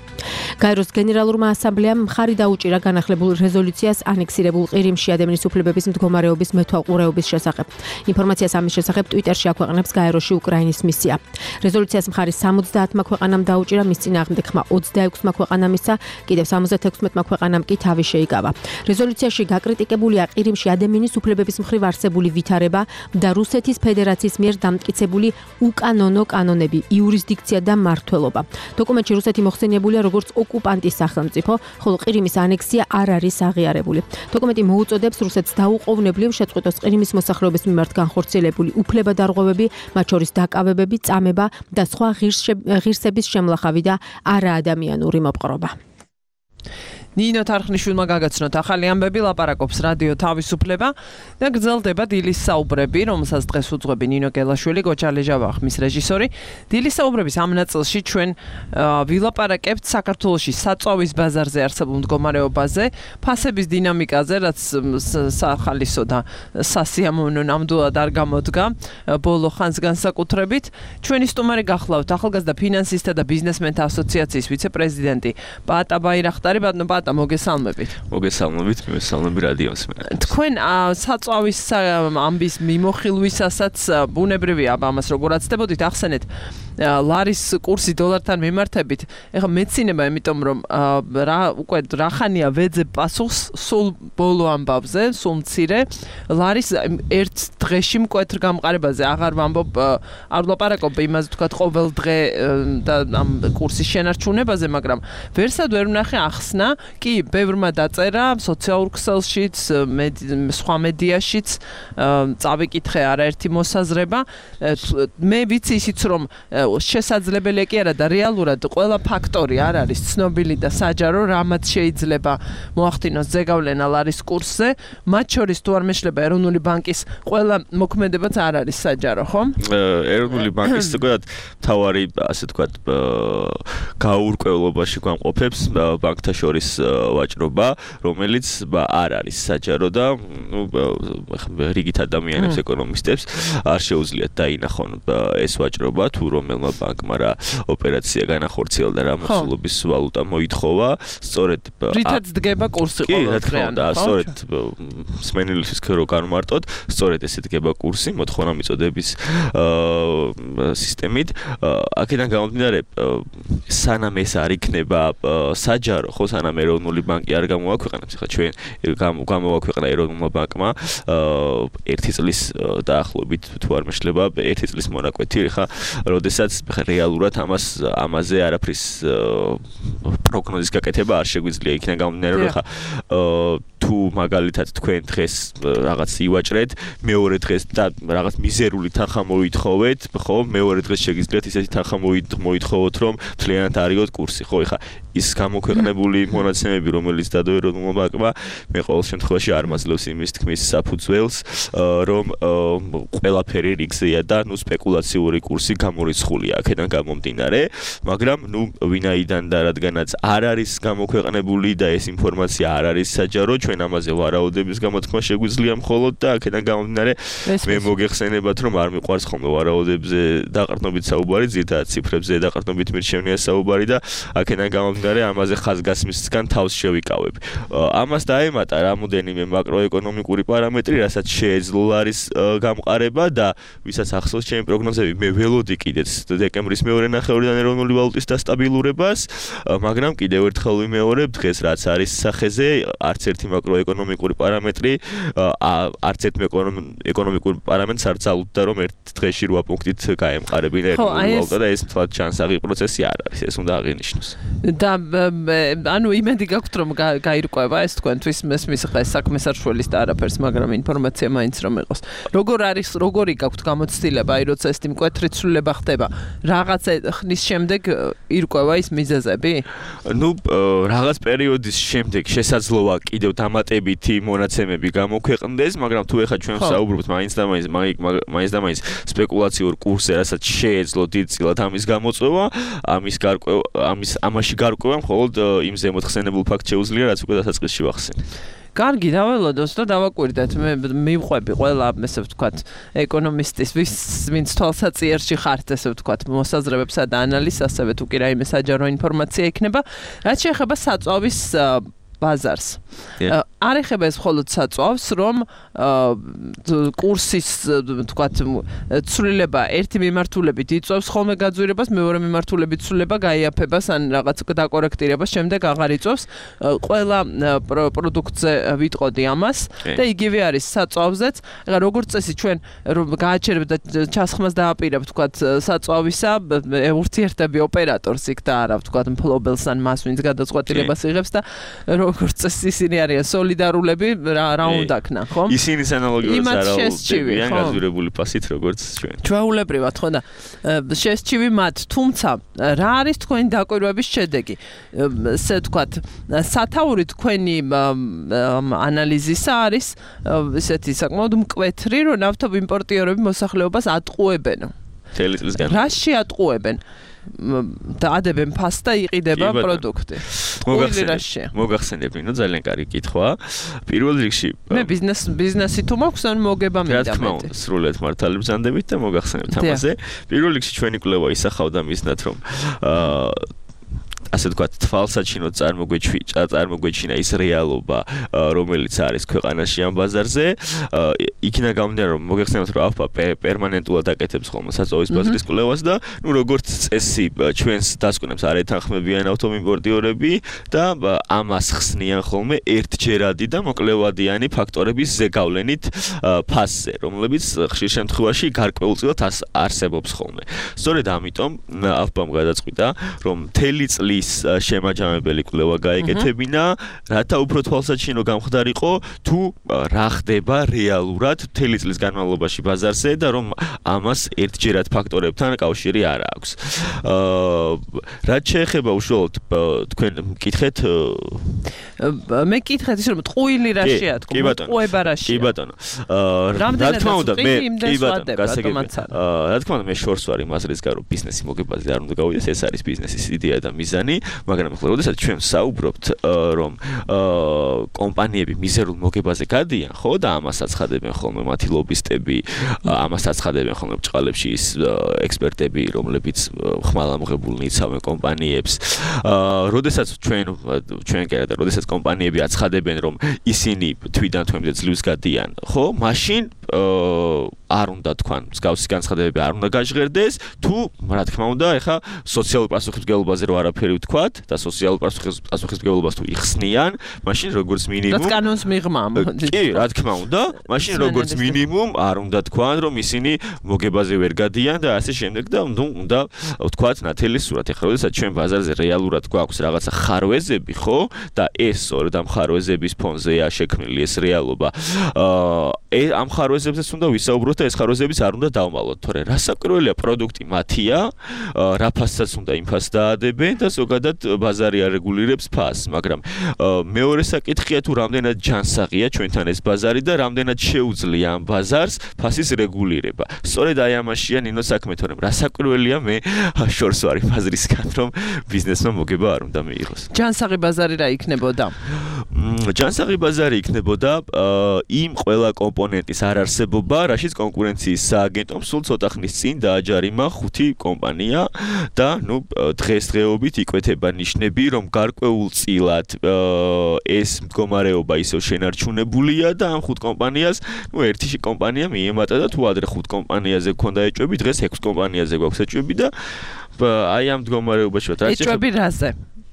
გაეროს გენერალურმა ასამბლეამ მხარი დაუჭირა განახლებულ რეზოლუციას ანექსირებულ ყირიმში ადამიანის უფლებების მდგომარეობის მეთვალყურეობის შესახებ. ინფორმაციას ამის შესახებ ტვიტერში აქვეყნებს გაეროში უკრაინის მისია. რეზოლუციას მხარი 70-მა ქვეყანამ დაუჭირა, მის წინააღმდეგ ხმა 26-მა ქვეყანამ მისცა, კიდევ 76-მა ქვეყანამ კი თავი შეიკავა. რეზოლუციაში გაკრიტიკებულია ყირიმში ადამიანის უფლებების მხრივ არსებული ვითარება და რუსეთის ფედერაციის მიერ დამტკიცებული უკანონო კანონები, იურისდიქცია და მმართველობა. დოკუმენტში რუსეთი მოხსენიებულია როგორც ოკუპანტის სახელმწიფო, ხოლო ყირიმის ანექსია არ არის აღიარებული. დოკუმენტი მოუწოდებს რუსეთს დაუყოვნებლივ შეწყვეტოს ყირიმის მოსახლეობის მიმართ განხორციელებული უფლებადარღვევები, მათ შორის დაკავებები, წამება და სხვა ღირსების შემლახავი და არაადამიანური მოპყრობა. ნინო თარხნიშვილმა გაგაცნოთ ახალი ამბები, ლაპარაკობს რადიო თავისუფლება და გრძელდება დილის საუბრები, რომელსაც დღეს უძღვები ნინო გელაშვილი, გოჩა ლეჟავა ხმის რეჟისორი. დილის საუბრების ამ ნაწილში ჩვენ ვილაპარაკებთ საქართველოში საწვავის ბაზარზე არსებულ მდგომარეობაზე, ფასების დინამიკაზე, რაც სახალისო და სასიამოვნო ნამდვილად არ გამოდგა ბოლო ხანს განსაკუთრებით. ჩვენი სტუმარი გახლავთ ახალგაზრდა ფინანსისტთა და ბიზნესმენთა ასოციაციის ვიცე-პრეზიდენტი პაატა ბაირახტარი. პაატა, მოგესალმებით. მოგესალმებით, მოგესალმები რადიო მსმენელს. თქვენ საწვავის ამბის მიმოხილვისასაც ბუნებრივია ამას როგორ აცდებოდით, ახსენეთ ლარის კურსი დოლართან მიმართებით. ეხლა მეცინება, იმიტომ რომ უკვე რახანია ვეძებ პასუხს სულ ბოლო ამბავზე, სულ მცირე ლარის ერთ დღეში მკვეთრ გამყარებაზე. აღარ ვამბობ, არ ვლაპარაკობ იმაზე, თქვა ყოველ დღე და ამ კურსის შენარჩუნებაზე, მაგრამ ვერსად ვერ ვნახე ახსნა. კი, ბევრმა დაწერა სოციალურ ქსელშიც, სხვა მედიაშიც, წავიკითხე არაერთი მოსაზრება. მე ვიცი ისიც, რომ შესაძლებელია კი არა და რეალურად ყველა ფაქტორი არ არის ცნობილი და საჯარო, რამაც შეიძლება მოახდინოს ზეგავლენა ლარის კურსზე, მათ შორის თუ არ მეშლება ეროვნული ბანკის ყველა მოქმედებაც არ არის საჯარო, ხო? ეროვნული ბანკის ზოგადად მთავარი, ასე ვთქვათ, გაურკვევლობაში გვამყოფებს ბანკთა შორის ვაჭრობა, რომელიც არ არის საჯარო და რიგით ადამიანებს, ეკონომისტებს არ შეუძლიათ დაინახონ ეს ვაჭრობა თუ რომელ ცენტრალურმა ბანკმა რა ოპერაცია განახორციელა და რა მოცულობის ვალუტა მოითხოვა, სწორედ რითაც დგება კურსი ყოველდღიურად. და სწორედ სმენელისთვის რო განმარტოთ, სწორედ ესე დგება კურსი მოთხოვნა მიწოდების სისტემით. აქედან გამომდინარე, სანამ ეს არ იქნება საჯარო, ხო, სანამ ეროვნული ბანკი არ გამოაქვეყნებს, ხა ჩვენ გამოაქვეყნა ეროვნულმა ბანკმა 1 წლის დაახლოებით თუ არ მეშლება 1 წლის მონაკვეთი, ხა, როდესაც რეალურად ამაზე არაფრის პროგნოზის გაკეთება არ შეგვიძლია. იქიდან გამომდინარე, რომ ხა თუ მაგალითად თქვენ დღეს რაღაც ივაჭრეთ, მეორე დღეს და რაღაც მიზერული თანხა მოითხოვეთ, ხო, მეორე დღეს შეგიძლიათ ისეთი თანხა მოითხოვოთ, რომ მთლიანად არიოთ კურსი, ხო, ხა ის გამოქვეყნებული მონაცემები, რომელიც დადო ეროვნულმა ბანკმა, მე ყოველ შემთხვევაში არ მაძლევს იმის თქმის საფუძველს, რომ ყველაფერი რიგზეა და ნუ სპეკულაციური კურსი გამორიცხულია აქედან გამომდინარე, მაგრამ ნუ ვინაიდან და რადგანაც არ არის გამოქვეყნებული და ეს ინფორმაცია არ არის საჯარო, ჩვენ ამაზე ვარაუდების გამოთქმა შეგვიძლია მხოლოდ და აქედან გამომდინარე მე მოგეხსენებათ, რომ არ მიყვარს ხოლმე ვარაუდებზე დაყრდნობით საუბარი, ძირითადად ციფრებზე დაყრდნობით მირჩევნია საუბარი და აქედან გამომდინარე ამაზე ხაზგასმისგან თავს შევიკავებ. ამას დაემატა რამოდენიმე მაკროეკონომიკური პარამეტრი, რასაც შეეძლო ლარის გამყარება და ვისაც ახსოვს ჩემი პროგნოზები, მე ველოდი კიდეც დეკემბრის მეორე ნახევრიდან ეროვნული ვალუტის დასტაბილურებას, მაგრამ კიდევ ერთხელ ვიმეორებ, დღეს რაც არის სახეზე, არც ერთი მაკროეკონომიკური პარამეტრი, არც ერთ ეკონომიკურ პარამეტრს არ ძალუდა, რომ ერთ დღეში 8 პუნქტით გაემყარებინა ეროვნული ვალუტა და ეს თვალ ჩანსაღი პროცესი არ არის, ეს უნდა აღინიშნოს. და ანუ იმედი გაქვთ, რომ გაირკვევა ეს თქვენთვის მესმის ხა საქმე სარშველის და არაფერს, მაგრამ ინფორმაცია მაინც რომ იყოს. როგორი გაქვთ გამოცდილება, აი როცა ეს მკვეთრი ცვლილება ხდება, რაღაც ხნის შემდეგ ირკვევა ის მიზეზები? ნუ რაღაც პერიოდის შემდეგ შესაძლოა კიდევ დამატებითი მონაცემები გამოქვეყნდეს, მაგრამ თუ ეხლა ჩვენ ვსაუბრობთ მაინც და მაინც სპეკულაციურ კურსზე, რასაც შეეძლო დიდწილად ამის გამოწვევა, ამაში გარკვევა მხოლოდ იმ ზემოთხსენებულ ფაქტს შეუძლია, რაც უკვე დასაწყისში ვახსენე. კარგი, დაველოდოთ და დავაკვირდეთ. მე მივყვები ყველა, ესე ვთქვათ, ეკონომისტის, ვინც თვალსაჩინოში ხართ, ესე ვთქვათ, მოსაზრებებსა და ანალიზს, ასევე თუ კი რაიმე საჯარო ინფორმაცია იქნება, რაც შეეხება საწვავის ბაზარს. არ ეხება ეს მხოლოდ საწვავს, რომ კურსის, ვთქვათ, ცვლილება ერთი მიმართულებით იწვევს ხოლმე გაძვირებას, მეორე მიმართულებით ცვლილება გაიაფებას ან რაღაც დაკორექტირებას, შემდეგ აღარ იწვევს. ყველა პროდუქტზე ვიტყოდი ამას და იგივე არის საწვავზეც. ეხლა როგორც წესი ჩვენ გააჩერებთ და ჩასხმას დააპირებთ, ვთქვათ, საწვავისა, ურთიერთები ოპერატორს იქ და არა, ვთქვათ, მფლობელს ან მას, ვინც გადაწყვეტილებას იღებს და როგორც წესი ისინი არიან სოლიდარულები, რა უნდა ქნა, ხო? ისინი ანალოგიურად არაუდებიან გაზვირებული ფასით, როგორც ჩვენ. ჩვეულებრივად, ხო და შესჩივი მათ, თუმცა რა არის თქვენი დაკვირვების შედეგი? ესე ვთქვათ, სათაური თქვენი ანალიზისა არის ესეთი საკმაოდ მკვეთრი, რომ ნავთობ იმპორტიორები მოსახლეობას ატყუებენ. მთელი წლის განმავლობაში. რა შეატყუებენ? და ადებენ ფასს და იყიდება პროდუქტი. მოგახსენებ, ნუ ძალიან კარგი კითხვა. პირველ რიგში მე ბიზნესი თუ მაქვს, ან მოგება მინდა. რა თქმა უნდა, სრულად მართალი ბრძანდებით და მოგახსენებთ ამაზე. პირველ რიგში ჩვენი კვლევა ისახავდა მიზნად, რომ ასე ვთქვათ, თვალსაჩინოდ წარმოგვეჩინა ის რეალობა, რომელიც არის ქვეყანაში ამ ბაზარზე. იქიდან გამომდინარე, რომ მოგეხსენებათ, რომ აფპა პერმანენტულად აკეთებს ხოლმე საწვავის ბაზრის კვლევას და ნუ როგორც წესი ჩვენს დასკვნებს არ ეთანხმებიან ავტოიმპორტიორები და ამას ხსნიან ხოლმე ერთჯერადი და მოკლევადიანი ფაქტორების ზეგავლენით ფასზე, რომლებიც ხშირ შემთხვევაში გარკვეულწილად არსებობს ხოლმე. სწორედ ამიტომ აფპამ გადაწყვიტა, რომ მთელი წლის შემაჯამებელი კვლევა გაეკეთებინა, რათა უფრო თვალსაჩინო გამხდარიყო თუ რა ხდება რეალურად მთელი წლის განმავლობაში ბაზარზე და რომ ამას ერთჯერად ფაქტორებთან კავშირი არ აქვს. რაც შეეხება უშუალოდ თქვენ მკითხეთ მე კითხეთ ის რომ ტყუილი რა შეატყო, ტყუება რა შეატყო. კი ბატონო. რა თქმა უნდა მე კი ბატონო, გასაგებია. რა თქმა უნდა მე შორს ვარ იმას რისკა რომ ბიზნესი მოგებაზე არ უნდა გავიდეს, ეს არის ბიზნესის იდეა და მიზანი. მაგრამ ახლა როდესაც ჩვენ ვსაუბრობთ რომ კომპანიები მიზერულ მოგებაზე გადიან, ხო და ამას აცხადებენ ხოლმე მათი ლობისტები, ამას აცხადებენ ხოლმე ბჭყალებში ის ექსპერტები, რომლებიც ხმალამღებულნი იცავენ კომპანიებს. როდესაც ჩვენ კი არა და როდესაც კომპანიები აცხადებენ, რომ ისინი თვიდან თვემდე ძლივს გადიან, ხო, მაშინ არ უნდა თქვან, მსგავსი განცხადებები არ უნდა გაჟღერდეს, თუ რა თქმა უნდა, ეხა სოციალურ პასუხისმგებლობაზე რო არაფერი ვთქვათ და სოციალურ პასუხისმგებლობას თუ იხსნიან, მაშინ როგორც მინიმუმ რაც კანონს მიღმა. კი, რა თქმა უნდა, მაშინ როგორც მინიმუმ არ უნდა თქვან, რომ ისინი მოგებაზე ვერ გადიან და ასე შემდეგ და უნდა ვთქვათ ნათელი სურათ. ეხლა როდესაც ჩვენ ბაზარზე რეალურად გვაქვს რაღაცა ხარვეზები, ხო? და ეს სწორედ ამ ხარვეზების ფონზეა შექმნილი ეს რეალობა. ამ ხარვეზებზეც უნდა ვისაუბროთ და ეს ხარვეზებიც არ უნდა დავმალოთ, თორე რასაკვირველია პროდუქტი მათია, რა ფასსაც უნდა იმ ფასს დაადებენ და ზოგადად ბაზარი არეგულირებს ფასს, მაგრამ მეორე საკითხია თუ რამდენად ჯანსაღია ჩვენთან ეს ბაზარი და რამდენად შეუძლია ამ ბაზარს ფასის რეგულირება. სწორედ აი ამაშია ნინო საქმე, თორემ რასაკვირველია მე შორს ვარ იმ აზრისგან, რომ ბიზნესმა მოგება არ უნდა მიიღოს. ჯანსაღი ბაზარი რა იქნებოდა? ჯანსაღი ბაზარი იქნებოდა იმ ყველა კომპონენტის არარსებობა, რაშიც კონკურენციის სააგენტომ სულ ცოტა ხნის წინ დააჯარიმა 5 კომპანია და დღესდღეობით იკვეთება ნიშნები, რომ გარკვეულწილად ეს მდგომარეობა ისევ შენარჩუნებულია და ამ 5 კომპანიას, ერთი კომპანია მიემატა და თუ ადრე 5 კომპანიაზე გქონდა ეჭვები, დღეს 6 კომპანიაზე გვაქვს ეჭვები და აი ამ მდგომარეობაში ვართ. ეჭვები რაზე?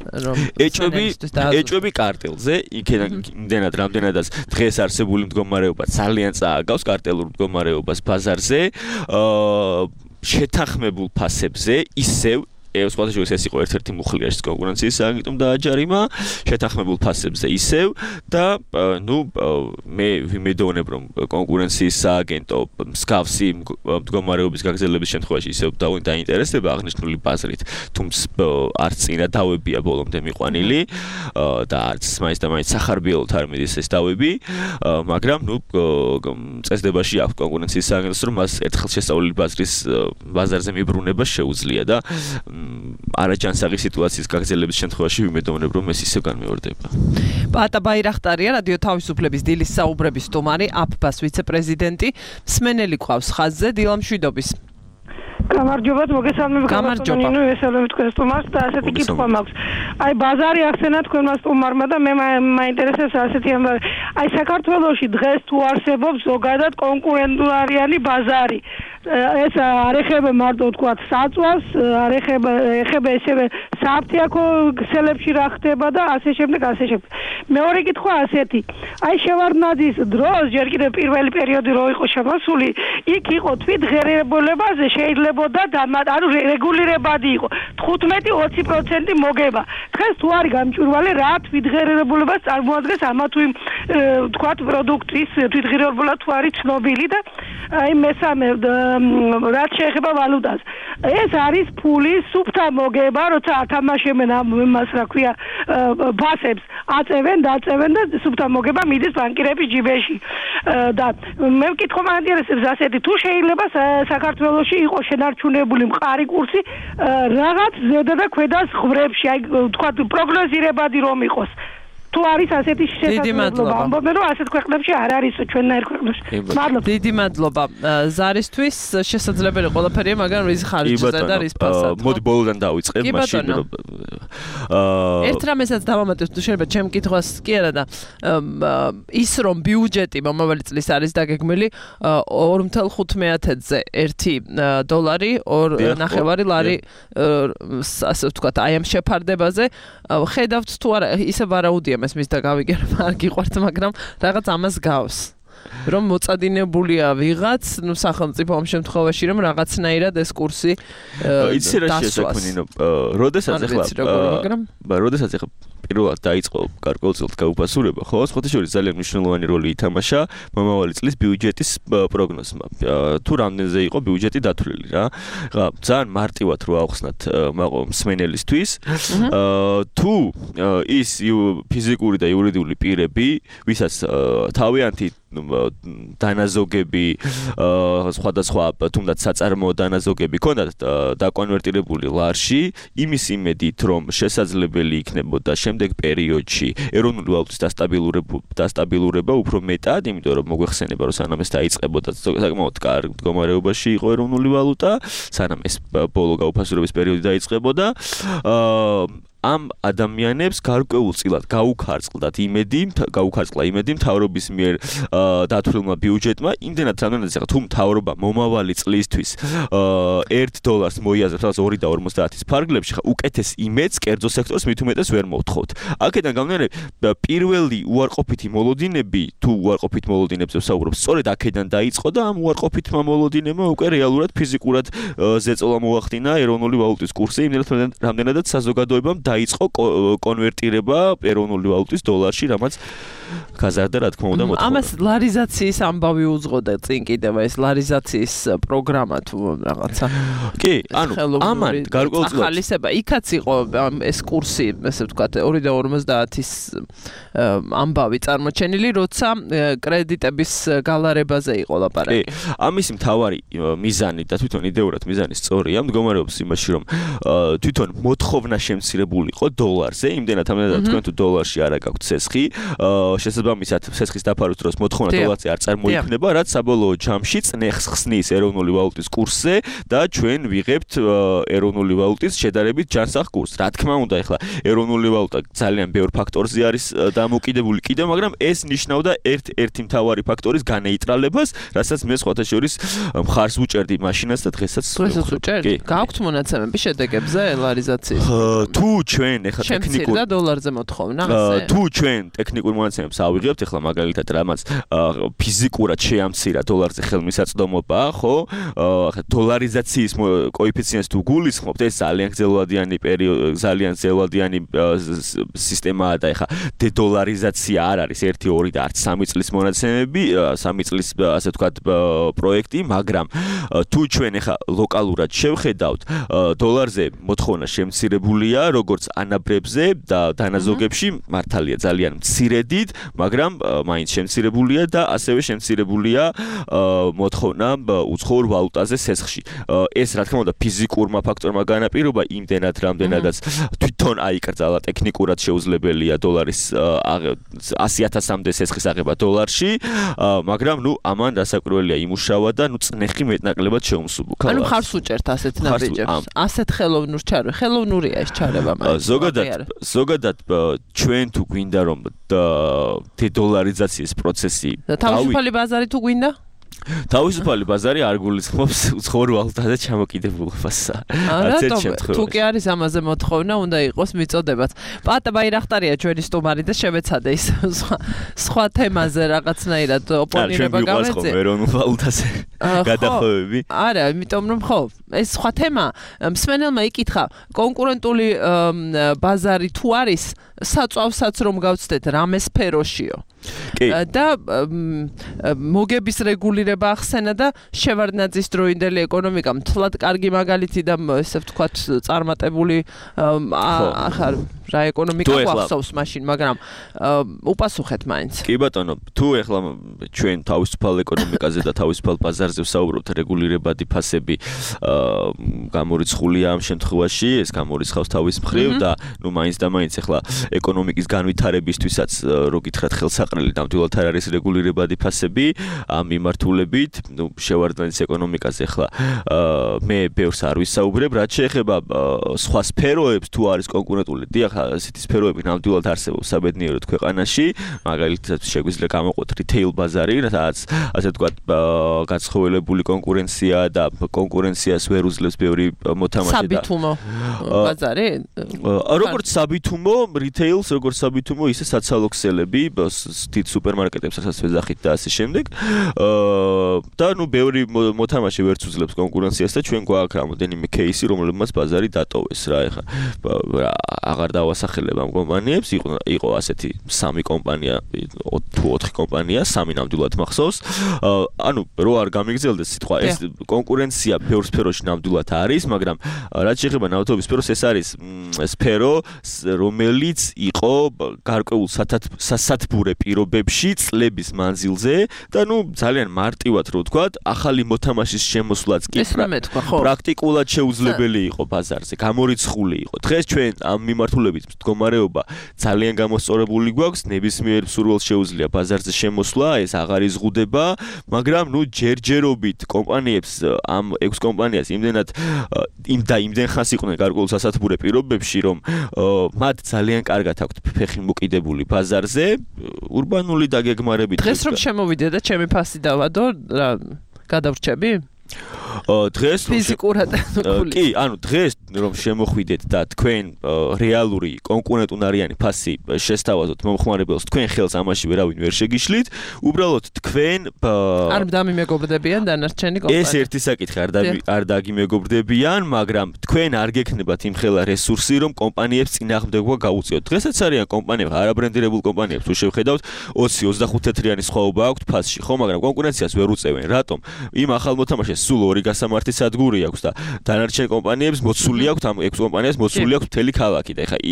ეჭვები კარტელზე, იქიდან რამდენადაც დღეს არსებული მდგომარეობა ძალიან წააგავს კარტელურ მდგომარეობას ბაზარზე, შეთანხმებულ ფასებზე ისევ სხვადასხვა ეს იყო ერთ-ერთი მუხლი რაშიც კონკურენციის სააგენტომ დააჯარიმა შეთანხმებულ ფასებზე ისევ და მე ვიმედოვნებ რომ კონკურენციის სააგენტო მსგავსი მდგომარეობის გაგრძელების შემთხვევაში ისევ დაინტერესდება აღნიშნული ბაზრით, თუმცა არც წინა დავებია ბოლომდე მიყვანილი და არც მაინც და მაინც სახარბიელოთ არ მიდის ეს დავები, მაგრამ წესდებაში აქვს კონკურენციის სააგენტოს რომ მას ერთხელ შესწავლილი ბაზარზე მიბრუნება შეუძლია და არაჯანსაღი სიტუაციის გაგრძელების შემთხვევაში ვიმედოვნებ რომ ეს ისევ განმეორდება. პაატა ბაირახტარია რადიო თავისუფლების დილის საუბრების სტუმარი, აფბას ვიცე-პრეზიდენტი, მსმენელი ყავს ხაზზე, დილამშვიდობის. გამარჯობა, მოგესალმებით გამარჯობა. ესალმებით თქვენ სტუმარს და ასეთი კითხვა მაქვს. აი ბაზარი ახსენა თქვენმა სტუმარმა და მე მაინტერესებს ასეთი ამბავი. აი საქართველოში დღეს თუ არსებობს ზოგადად კონკურენტულარიანი ბაზარი. ეს არ ეხება მარტო თქვათ საწვავს, არ ეხება ესევე საფთიაქო ქსელებში რა ხდება და ასე შემდეგ. მეორე კითხვა ასეთი. აი შევარდნაძის დროს ჯერ კიდევ პირველი პერიოდი რო იყო შემოსული, იქ იყო თვითღერებულებაზე შეიძლებოდა ანუ რეგულირებადი იყო 15-20% მოგება. დღეს თუ არის გამჭვირვალე რა თვითღერებულებას წარმოადგენს ამა თუ იმ თქვათ პროდუქტის თვითღერებულება თუ არის ცნობილი და აი მესამე რაც შეეხება ვალუტას. ეს არის ფულის სუფთა მოგება, როცა ათამაშებენ ამას რა ქვია ფასებს, აწევენ და სუფთა მოგება მიდის ბანკირების ჯიბეში. და მე ვკითხო მაინტერესებს ასეთი თუ შეიძლება საქართველოში იყო შენარჩუნებული მყარი კურსი რაღაც ზედა და ქვედა ზღვრებში, აი თქვათ პროგნოზირებადი რომ იყოს. თუ არის ასეთი შესაძლებლობა, ამბობენ რომ ასეთ ქვეყნებში არ არის ჩვენნაირ ქვეყნებში. მადლობა. დიდი მადლობა. ზარისთვის შესაძლებელი ყველაფერია, მაგრამ რის ხარჯზე და რის ფასად. მოდი ბოლოდან დავიწყებ მაშინ რომ ერთ რამესაც დავამატებ, თუ შეიძლება ჩემ კითხვას კი არა და ის რომ ბიუჯეტი მომავალი წლის არის დაგეგმილი 2.15-ზე $1, 2.5 ლარი ასე ვთქვათ, აი ამ შეფარდებაზე ხედავთ თუ არა ისე ვარაუდია მის და გავიგერ, არ გიყვართ, მაგრამ რაღაც ამას გავს. რომ მოწადინებულია ვიღაც, სახელმწიფო ამ შემთხვევაში რომ რაღაცნაირად ეს კურსი იცი რა შეესაქმნინო, როდესაც ახლა პირველად დაიწყო გარკვეულწილად გაუფასურება, ხო? სხვათაშორის ძალიან მნიშვნელოვანი როლი ითამაშა მომავალი წლის ბიუჯეტის პროგნოზმა. თუ რამდენზე იყო ბიუჯეტი დათვლილი რა. ძალიან მარტივად რო ავხსნათ მსმენელისთვის, თუ ის ფიზიკური და იურიდიული პირები, ვისაც თავიანთი დანაზოგები, სხვადასხვა თუნდაც საწარმოო დანაზოგები ქონდათ დაკონვერტირებული ლარში, იმის იმედით რომ შესაძლებელი იქნებოდა შემდეგ პერიოდში ეროვნული ვალუტის დასტაბილურება უფრო მეტად, იმიტომ რომ მოგვეხსენება რომ სანამ ეს დაიწყებოდა საკმაოდ კარგ მდგომარეობაში იყო ეროვნული ვალუტა, სანამ ეს ბოლო გაუფასურების პერიოდი დაიწყებოდა, ამ ადამიანებს გარკვეულწილად გაუქარწყლა იმედი მთავრობის მიერ დათვლილმა ბიუჯეტმა, იმდენად რამდენადაც ახლა თუ მთავრობა მომავალი წლისთვის $1 მოიაზრებს 2.50-ის ფარგლებში, ხა უკეთეს იმედს კერძო სექტორს მით უმეტეს ვერ მოვთხოვთ. აქედან გამომდინარე, პირველი უარყოფითი მოლოდინები, თუ უარყოფით მოლოდინებზე ვსაუბრობ, სწორედ აქედან დაიწყო და ამ უარყოფითმა მოლოდინებმა უკვე რეალურად ფიზიკურად ზეწოლა მოახდინა ეროვნული ვალუტის კურსზე, იმდენად რამდენადაც საზოგადოებამ დაიწყო კონვერტირება ეროვნული ვალუტის დოლარში, რამაც გაზარდა რა თქმა უნდა მოთხოვნა. ამას ლარიზაციის ამბავი უძღოდა წინ კიდევ ეს ლარიზაციის პროგრამა თუ რაღაცა. კი, ანუ ამან გარკვეულწილად ახალისება იქაც იყო ეს კურსი, ესე ვთქვათ 2.50-ის ამბავი წარმოჩენილი, როცა კრედიტების გალარებაზე იყო ლაპარაკი. კი, ამის მთავარი მიზანი და თვითონ იდეურად მიზანი სწორია, მდგომარეობს იმაში, რომ თვითონ მოთხოვნა შემცირებული იყო დოლარზე, იმდენად თქვენ თუ დოლარში არა გაქვთ სესხი, შესაბამისად სესხის დაფარვის დროს მოთხოვნა დოლარზე არ წარმოიქმნება, რაც საბოლოო ჯამში წნეხს ხსნის ეროვნული ვალუტის კურსზე და ჩვენ ვიღებთ ეროვნული ვალუტის შედარებით ჯანსაღ კურსს. რა თქმა უნდა, ახლა ეროვნული ვალუტა ძალიან ბევრ ფაქტორზე არის დამოკიდებული კიდევ, მაგრამ ეს ნიშნავდა ერთ-ერთი მთავარი ფაქტორის განეიტრალებას, რასაც მე სხვათა შორის მხარს ვუჭერდი მაშინაც და დღესაც ვუჭერდი. გაქვთ მონაცემები შედეგებზე ლარიზაციის? თუ ჩვენ ახლა ტექნიკურ და დოლარზე მოთხოვნა, ასე? თუ ჩვენ ტექნიკურ მონაცემებს ავიღებთ, ახლა მაგალითად რამაც ფიზიკურად შეამცირა დოლარზე ხელმისაწვდომობა, ხო? ახლა დოლარიზაციის კოეფიციენტს თუ გულისხმობთ, ეს ძალიან გრძელვადიანი სისტემაა და ახლა დედოლარიზაცია არ არის 1, 2 და არც 3 წლის მონაცემები, 3 წლის ასე ვთქვათ პროექტი, მაგრამ თუ ჩვენ ახლა ლოკალურად შევხედავთ, დოლარზე მოთხოვნა შემცირებულია, როგორც ანაბრებზე და დანაზოგებში, მართალია ძალიან მცირედით, მაგრამ მაინც შემცირებულია და ასევე შემცირებულია მოთხოვნა უცხოურ ვალუტაზე სესხში. ეს რა თქმა უნდა ფიზიკურმა ფაქტორმა განაპირობა იმდენად რამდენადაც თვითონ აიკრძალა ტექნიკურად შეუძლებელია დოლარის 100,000-მდე სესხის აღება დოლარში, მაგრამ ნუ ამან დასაკვირველია იმუშავა და ნუ წნეხი მეტნაკლებად შეუმსუბუქა. ანუ მხარს უჭერთ ასეთ ნაბიჯებს. ასეთ ხელოვნურ ხელოვნურია ეს ჩარევა მაგრამ. ზოგადად ჩვენ თუ გვინდა რომ დედოლარიზაციის პროცესი თავისუფალი ბაზარი თუ გვინდა? თავისუფალი ბაზარი არ გულისხმობს უცხოურ ვალუტაზე ჩამოკიდებულობას. თუ კი არის ამაზე მოთხოვნა, უნდა იყოს მიწოდებაც. პატა ბაირახტარია ჩვენი სტუმარი და შევეცადე ის სხვა თემაზე რაღაცნაირად ოპონირება გამეწე. ეროვნულ ვალუტაზე გადახოვები. არა, იმიტომ რომ ხო, ეს სხვა თემა. მსმენელმა იკითხა, კონკურენტული ბაზარი თუ არის, საწვავსაც რომ გავცდეთ რამე სფეროშიო. და მოგების რეგულირება ახსენა და შევარდნაძის დროინდელი ეკონომიკა მთლად კარგი მაგალითი და ესე ვთქვათ წარმატებული ახლა რა ეკონომიკა გვახსოვს მაშინ, მაგრამ უპასუხეთ მაინც. კი ბატონო, თუ ახლა ჩვენ თავისუფალ ეკონომიკაზე და თავისუფალ ბაზარზე ვსაუბრობთ, რეგულირებადი ფასები გამორიცხულია ამ შემთხვევაში, ეს გამორიცხავს თავის მხრივ და ნუ მაინც და მაინც ახლა ეკონომიკის განვითარებისთვისაც რო გითხრათ ხელსაყრელი ნამდვილად არ არის რეგულირებადი ფასები, ამ მიმართულებით, ნუ შევარდნაძის ეკონომიკაზე ახლა მე ბევრს არ ვისაუბრებ, რაც შეეხება სხვა სფეროებს თუ არის კონკურენტული, დიახ, ასეთი სფეროები ნამდვილად არსებობს საბედნიეროდ ქვეყანაში, მაგალითად შეგვიძლია გამოყვეთ რიტეილ ბაზარი, რაც ასე ვთქვათ გაცხოველებული კონკურენცია და კონკურენციას ვერ უძლებს ბევრი მოთამაშე და საბითუმო ბაზარი? როგორც საბითუმო, რიტეილს, როგორც საბითუმო, ისე საცალო ქსელები, დიდ სუპერმარკეტებს რასაც ვეძახით და ასე შემდეგ. და ნუ ბევრი მოთამაშე ვერც უძლებს კონკურენციას და ჩვენ გვაქვს რამოდენიმე кейსი, რომლებმაც ბაზარი დატოვეს რა, ეხა აღარ დავასახელებ ამ კომპანიებს, იყო ასეთი 3 კომპანია, თუ 4 კომპანია, 3 ნამდვილად მახსოვს. ანუ რო არ გამიგრძელდეს სიტყვა, ეს კონკურენცია ბევრ სფეროში ნამდვილად არის, მაგრამ რაც შეეხება ნავთობის სფეროს, ეს არის სფერო, რომელიც იყო გარკვეულ სასათბურე პირობებში წლების მანძილზე და ნუ ძალიან მარტივად რო ვთქვათ, ახალი მოთამაშის შემოსვლაც კი პრაქტიკულად შეუძლებელი იყო ბაზარზე, გამორიცხული იყო. დღეს ჩვენ ამ მიმართულებით საშუალებით მდგომარეობა ძალიან გამოსწორებული გვაქვს, ნებისმიერ მსურველს შეუძლია ბაზარზე შემოსვლა, ეს აღარ იზღუდება, მაგრამ ჯერჯერობით კომპანიებს ამ 6 კომპანიას იმდენ ხანს იყვნენ გარკვეულ სასათბურე პირობებში, რომ მათ ძალიან კარგად აქვთ ფეხი მოკიდებული ბაზარზე, ურბანული დაგეგმარებით. დღეს რომ შემოვიდე და ჩემი ფასი დავადო, რა გადავრჩები? დღეს ფიზიკურად კი, ანუ დღეს რომ შემოხვიდეთ და თქვენ რეალური კონკურენტუნარიანი ფასი შესთავაზოთ მომხმარებელს, თქვენ ხელს ამაში ვერავინ ვერ შეგიშლით, უბრალოდ თქვენ არ დამიმეგობრდებიან დანარჩენი კომპანია. ეს ერთი საკითხი არ დაგიმეგობრდებიან, მაგრამ თქვენ არ გექნებათ იმხელა რესურსი, რომ კომპანიებს წინააღმდეგობა გაუწიოთ. დღესაც არიან კომპანიები, არაბრენდირებულ კომპანიებს თუ შევხედავთ, 20-25 თეთრიანი სხვაობა აქვთ ფასში, ხო, მაგრამ კონკურენციას ვერ უწევენ. რატომ? იმ ახალ მოთამაშეს სულ 2 გასამართის სადგური აქვს და დანარჩენ კომპანიებს მოცული აქვს, ამ 6 კომპანიას მოცული აქვს მთელი ქალაქი და ეხლა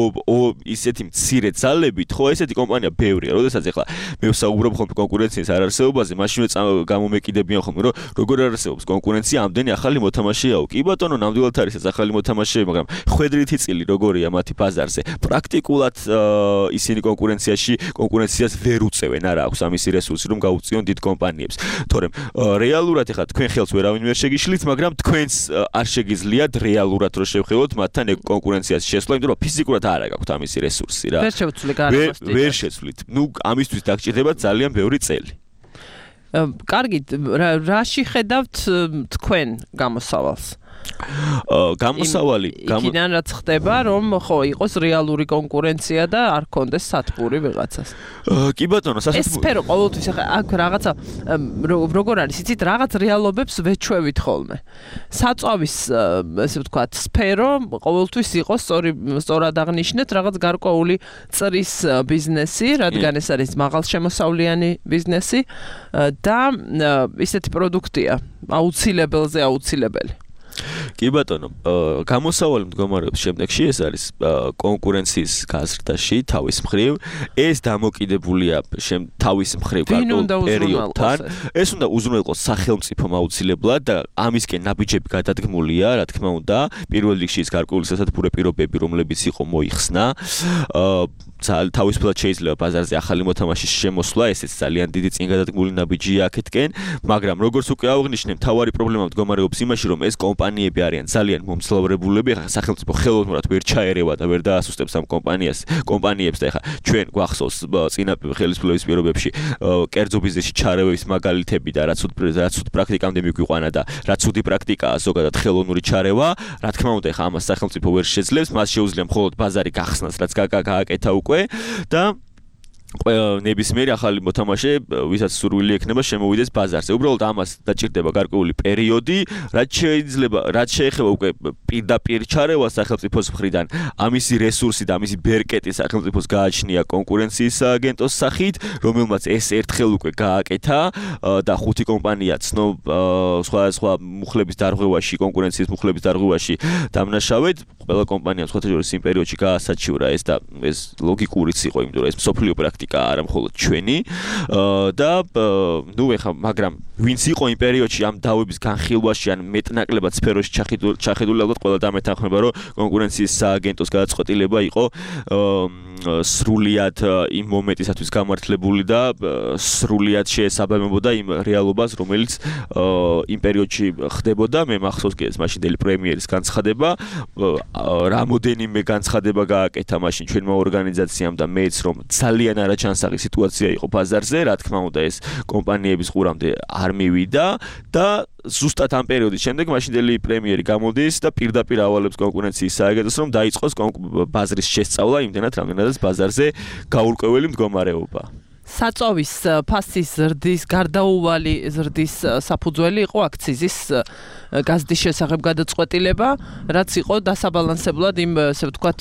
ისეთი მცირე ძალებით, ხო, ესეთი კომპანია ბევრია. როდესაც ეხლა მე ვსაუბრობ ხოლმე კონკურენციის არარსეობაზე, მაშინვე გამომეკიდებიან ხოლმე, რომ როგორ არარსეობს კონკურენცია, ამდენი ახალი მოთამაშეა. კი ბატონო, ნამდვილად არის ეს ახალი მოთამაშეები, მაგრამ ხვედრითი წილი როგორია მათი ბაზარზე. პრაქტიკულად ისინი კონკურენციას ვერ უწევენ, არა აქვს ამისი რესურსი, რომ გაუწიონ დიდ კომპანიებს. თორემ რეალურად ეხლა თქვენ ხელს ვერავინ ვერ შეგიშლით, მაგრამ თქვენს არ შეგიძლიათ რეალურად რომ შევხედოთ მათთან კონკურენციას შესვლა, იმიტომ რომ ფიზიკურად არ აქვს ამისი რესურსი რა. ვერ შევცვლი გარემოსტი. ვერ შეცვლით. ნუ ამისთვის დაგჭირდება ძალიან ბევრი წელი. კარგით, რაში ხედავთ თქვენ გამოსავალს? გამოსავალი იქიდან რაც ხდება, რომ ხო იყოს რეალური კონკურენცია და არ კონდეს სათბური ვიღაცას. კი ბატონო, ეს სფერო ყოველთვის ახლა აქ რაღაცა როგორ არის, იცით, რაღაც რეალობებს ვეჩვევით ხოლმე. საწავის ესე ვთქვათ, სფერო ყოველთვის იყოს სწორად აღნიშნეთ რაღაც გარკვეული წრის ბიზნესი, რადგან ეს არის მაღალშემოსავლიანი ბიზნესი და ისეთი პროდუქტია, აუცილებელი. კი ბატონო, გამოსავალი მდგომარეობს შემდეგში, ეს არის კონკურენციის გაზრდაში თავის მხრივ, ეს დამოკიდებულია თავის მხრივ გარკვეულ პერიოდთან. ეს უნდა უზრუნველყოს სახელმწიფომ აუცილებლად და ამისკენ ნაბიჯები გადადგმულია, რა თქმა უნდა, პირველ რიგში ის გარკვეული სასათბურე პირობები, რომლებიც იყო მოიხსნა. თავისუფლად შეიძლება ბაზარზე ახალი მოთამაშის შემოსვლა, ესეც ძალიან დიდი წინგადადგმული ნაბიჯია აქეთკენ, მაგრამ როგორც უკვე აღნიშნე, მთავარი პრობლემა მდგომარეობს იმაში, რომ ეს კომპანიები არიან ძალიან მომძლავრებულები, ახლა სახელმწიფო ხელოვნურად ვერ ჩაერევა და ვერ დაასუსტებს ამ კომპანიებს და ახლა ჩვენ გვახსოვს წინა ხელისუფლების პირობებში კერძო ბიზნესში ჩარევების მაგალითები და რაც ცუდ პრაქტიკამდე მიგვიყვანა და რაც ცუდი პრაქტიკაა ზოგადად ხელოვნური ჩარევა, რა თქმა უნდა, ახლა ამას სახელმწიფო ვერ შეძლებს, მას შეუძლია მხოლოდ ბაზარი გახსნას, რაც გააკეთა უკვე და ნებისმიერი ახალი მოთამაშე, ვისაც სურვილი ექნება, შემოვიდეს ბაზარზე. უბრალოდ ამას დაჭირდება გარკვეული პერიოდი, რაც შეეხება უკვე პირდაპირ ჩარევას სახელმწიფოს მხრიდან, ამისი რესურსი და ამისი ბერკეტი სახელმწიფოს გააჩნია კონკურენციის სააგენტოს სახით, რომელმაც ეს ერთხელ უკვე გააკეთა და 5 კომპანია სხვა მუხლების დარღვევაში, კონკურენციის მუხლების დარღვევაში დამნაშავედ, ყველა კომპანია სხვათა შორის იმ პერიოდში გაასაჩივრა ეს და ეს ლოგიკურიც იყო, იმიტომ რომ ეს მსოფლიო პრაქტიკა არა მხოლოდ ჩვენი და ნუ ეხა მაგრამ ვინც იყო იმ პერიოდში ამ დავების განხილვაში ან მეტნაკლებად სფეროში ჩახედული, ალბათ ყველა დამეთანხმება, რომ კონკურენციის სააგენტოს გადაწყვეტილება იყო სრულიად იმ მომენტისათვის გამართლებული და სრულიად შეესაბამებოდა იმ რეალობას, რომელიც იმ პერიოდში ხდებოდა. მე მახსოვს კი ეს მაშინდელი პრემიერის განცხადება, რამოდენიმე განცხადება გააკეთა მაშინ ჩვენმა ორგანიზაციამ და მეც, რომ ძალიან არაჩანსაღი სიტუაცია იყო ბაზარზე, რა თქმა უნდა ეს კომპანიების ყურამდე არ მივიდა და ზუსტად ამ პერიოდის შემდეგ მაშინდელი პრემიერი გამოდის და პირდაპირ ავალებს კონკურენციის სააგენტოს, რომ დაიწყოს ბაზრის შესწავლა იმდენად, რამდენადაც ბაზარზე გაურკვეველი მდგომარეობა. საწავის ფასის ზრდის გარდაუვალი ზრდის საფუძველი იყო აქციზის გაზდის შესახებ გადაწყვეტილება, რაც იყო დასაბალანსებლად იმ, ასე ვთქვათ,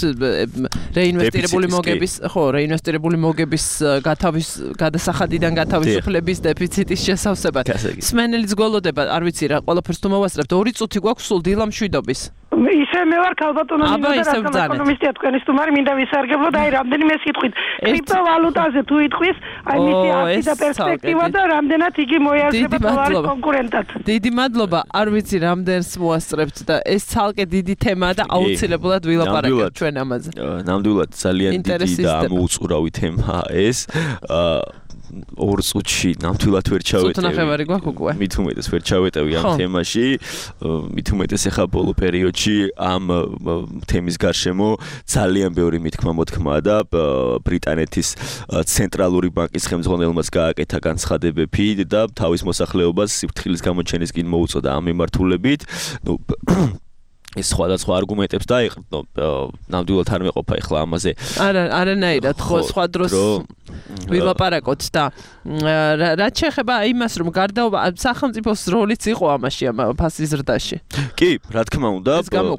რეინვესტირებული მოგების გადასახადიდან გათავისუფლების დეფიციტის შესავსებად. სმენელიც გველოდება, არ ვიცი რა, ყველაფერს თუ მოვასწრებთ, 2 წუთი გვაქვს სულ დილა მშვიდობის. ისე მე ვარ ქალბატონო ნინო და ეკონომისტია თქვენი სტუმარი, მინდა ვისარგებლო და აი რამდენიმე სიტყვით კრიპტოვალუტაზე თუ იტყვის, აი მისი აქტი და პერსპექტივა და რამდენად იგი მოიაზრება დოლარის კონკურენტად. დიდი მადლობა. არ ვიცი რამდენს მოასწრებთ და ეს ცალკე დიდი თემაა და აუცილებლად ვილაპარაკებთ ჩვენ ამაზე. ნამდვილად ძალიან დიდი და ამოუწურავი თემაა ეს. 2 წუთში ნამდვილად ვერ ჩავეტევი. წუთნახევარი გვაქვს უკვე. მით უმეტეს ვერ ჩავეტევი ამ თემაში. მით უმეტეს ახლა ბოლო პერიოდში ამ თემის გარშემო ძალიან ბევრი მithქმა მოთქმაა და ბრიტანეთის ცენტრალური ბანკის ხელმძღვანელმაც გააკეთა განცხადებები და თავის მოსახლეობას სიფრთხილის გამოჩენის გინ მოუწოდა ამ მიმართულებით. ნუ ეს სხვადასხვა არგუმენტებს დაიყრდნო. ნამდვილად არ მეყოფა ახლა ამაზე. არანაირად ხო სხვა დროს ვილაპარაკოთ და რაც შეეხება იმას რომ გარდაობა სახელმწიფოს როლიც იყო ამაში ამ ფასის ზრდაში. კი, რა თქმა უნდა,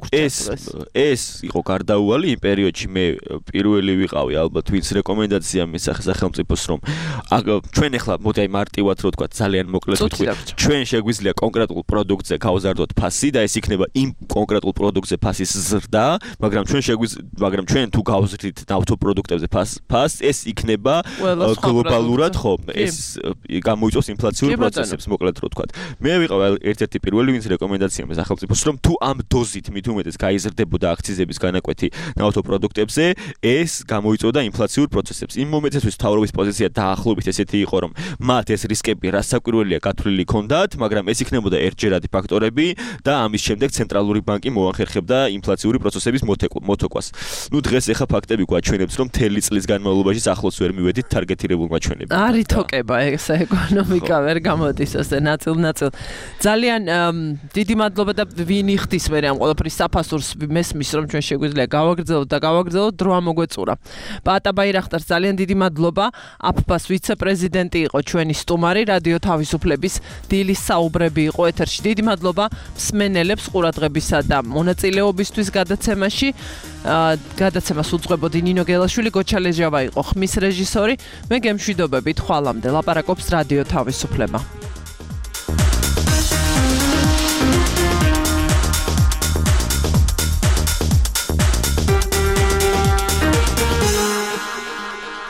ეს იყო გარდაუვალი იმ პერიოდში მე პირველი ვიყავი ალბათ ვინც რეკომენდაცია მისახე სახელმწიფოს რომ ჩვენ ახლა მოდი აი მარტივად რო თქვა ძალიან მოკლედ ვთქვით ჩვენ შეგვიძლია კონკრეტულ პროდუქტზე გავზარდოთ ფასი და ეს იქნება იმ კონკრეტულ პროდუქტზე ფასის ზრდა, მაგრამ ჩვენ თუ გავზრდით ნავთობ პროდუქტებზე ფასს ეს იქნება გლობალურად ხო ეს გამოიწვევს ინფლაციურ პროცესებს მოკლედ რო თქვა. მე ვიყავ ერთ-ერთი პირველი ვინც რეკომენდაცია მე სახელმწიფოს რომ თუ ამ დოზით მით უმეტეს გაიზრდებოდა აქციზების განაკვეთი ნავთობ პროდუქტებზე ეს გამოიწვევდა ინფლაციურ პროცესებს. იმ მომენტისთვის თავრობის პოზიცია დაახლოებით ესეთი იყო რომ მათ ეს რისკები რასაკვირველია გათვლილი ქონდათ, მაგრამ ეს იქნებოდა ერთჯერადი ფაქტორები და ამის შემდეგ ცენტრალური ბანკი მოახერხებდა ინფლაციური პროცესების მოთოკვას. ნუ დღეს ეხა ფაქტები გვაჩვენებს რომ მთელი წლის განმავლობაში ახლოს ვერ მივედით ტარგეტირებულ მაჩვენებლად. არ ითოკება ეს ეკონომიკა ვერ გამოდის ასე ნაწილ. ძალიან დიდი მადლობა და ვინ იხდის მე ამ ყველაფრის საფასურს მესმის რომ ჩვენ შეგვიძლია გავაგრძელოთ დრო ამოგვეწურა. პატა ბაირახტარს ძალიან დიდი მადლობა. აფფას ვიცე-პრეზიდენტი იყო ჩვენი სტუმარი, რადიო თავისუფლების დილის საუბრები იყო ეთერში. დიდი მადლობა მსმენელებს ყურადღებისა და მონაწილეობისთვის გადაცემაში. გადაცემას უძღვებოდი ნინო გელაშვილი, გოჩა ლეჟავა იყო ხმის რეჟისორი. მე გემშვიდობებით, ხვალამდე ლაპარაკობს რადიო თავისუფლება.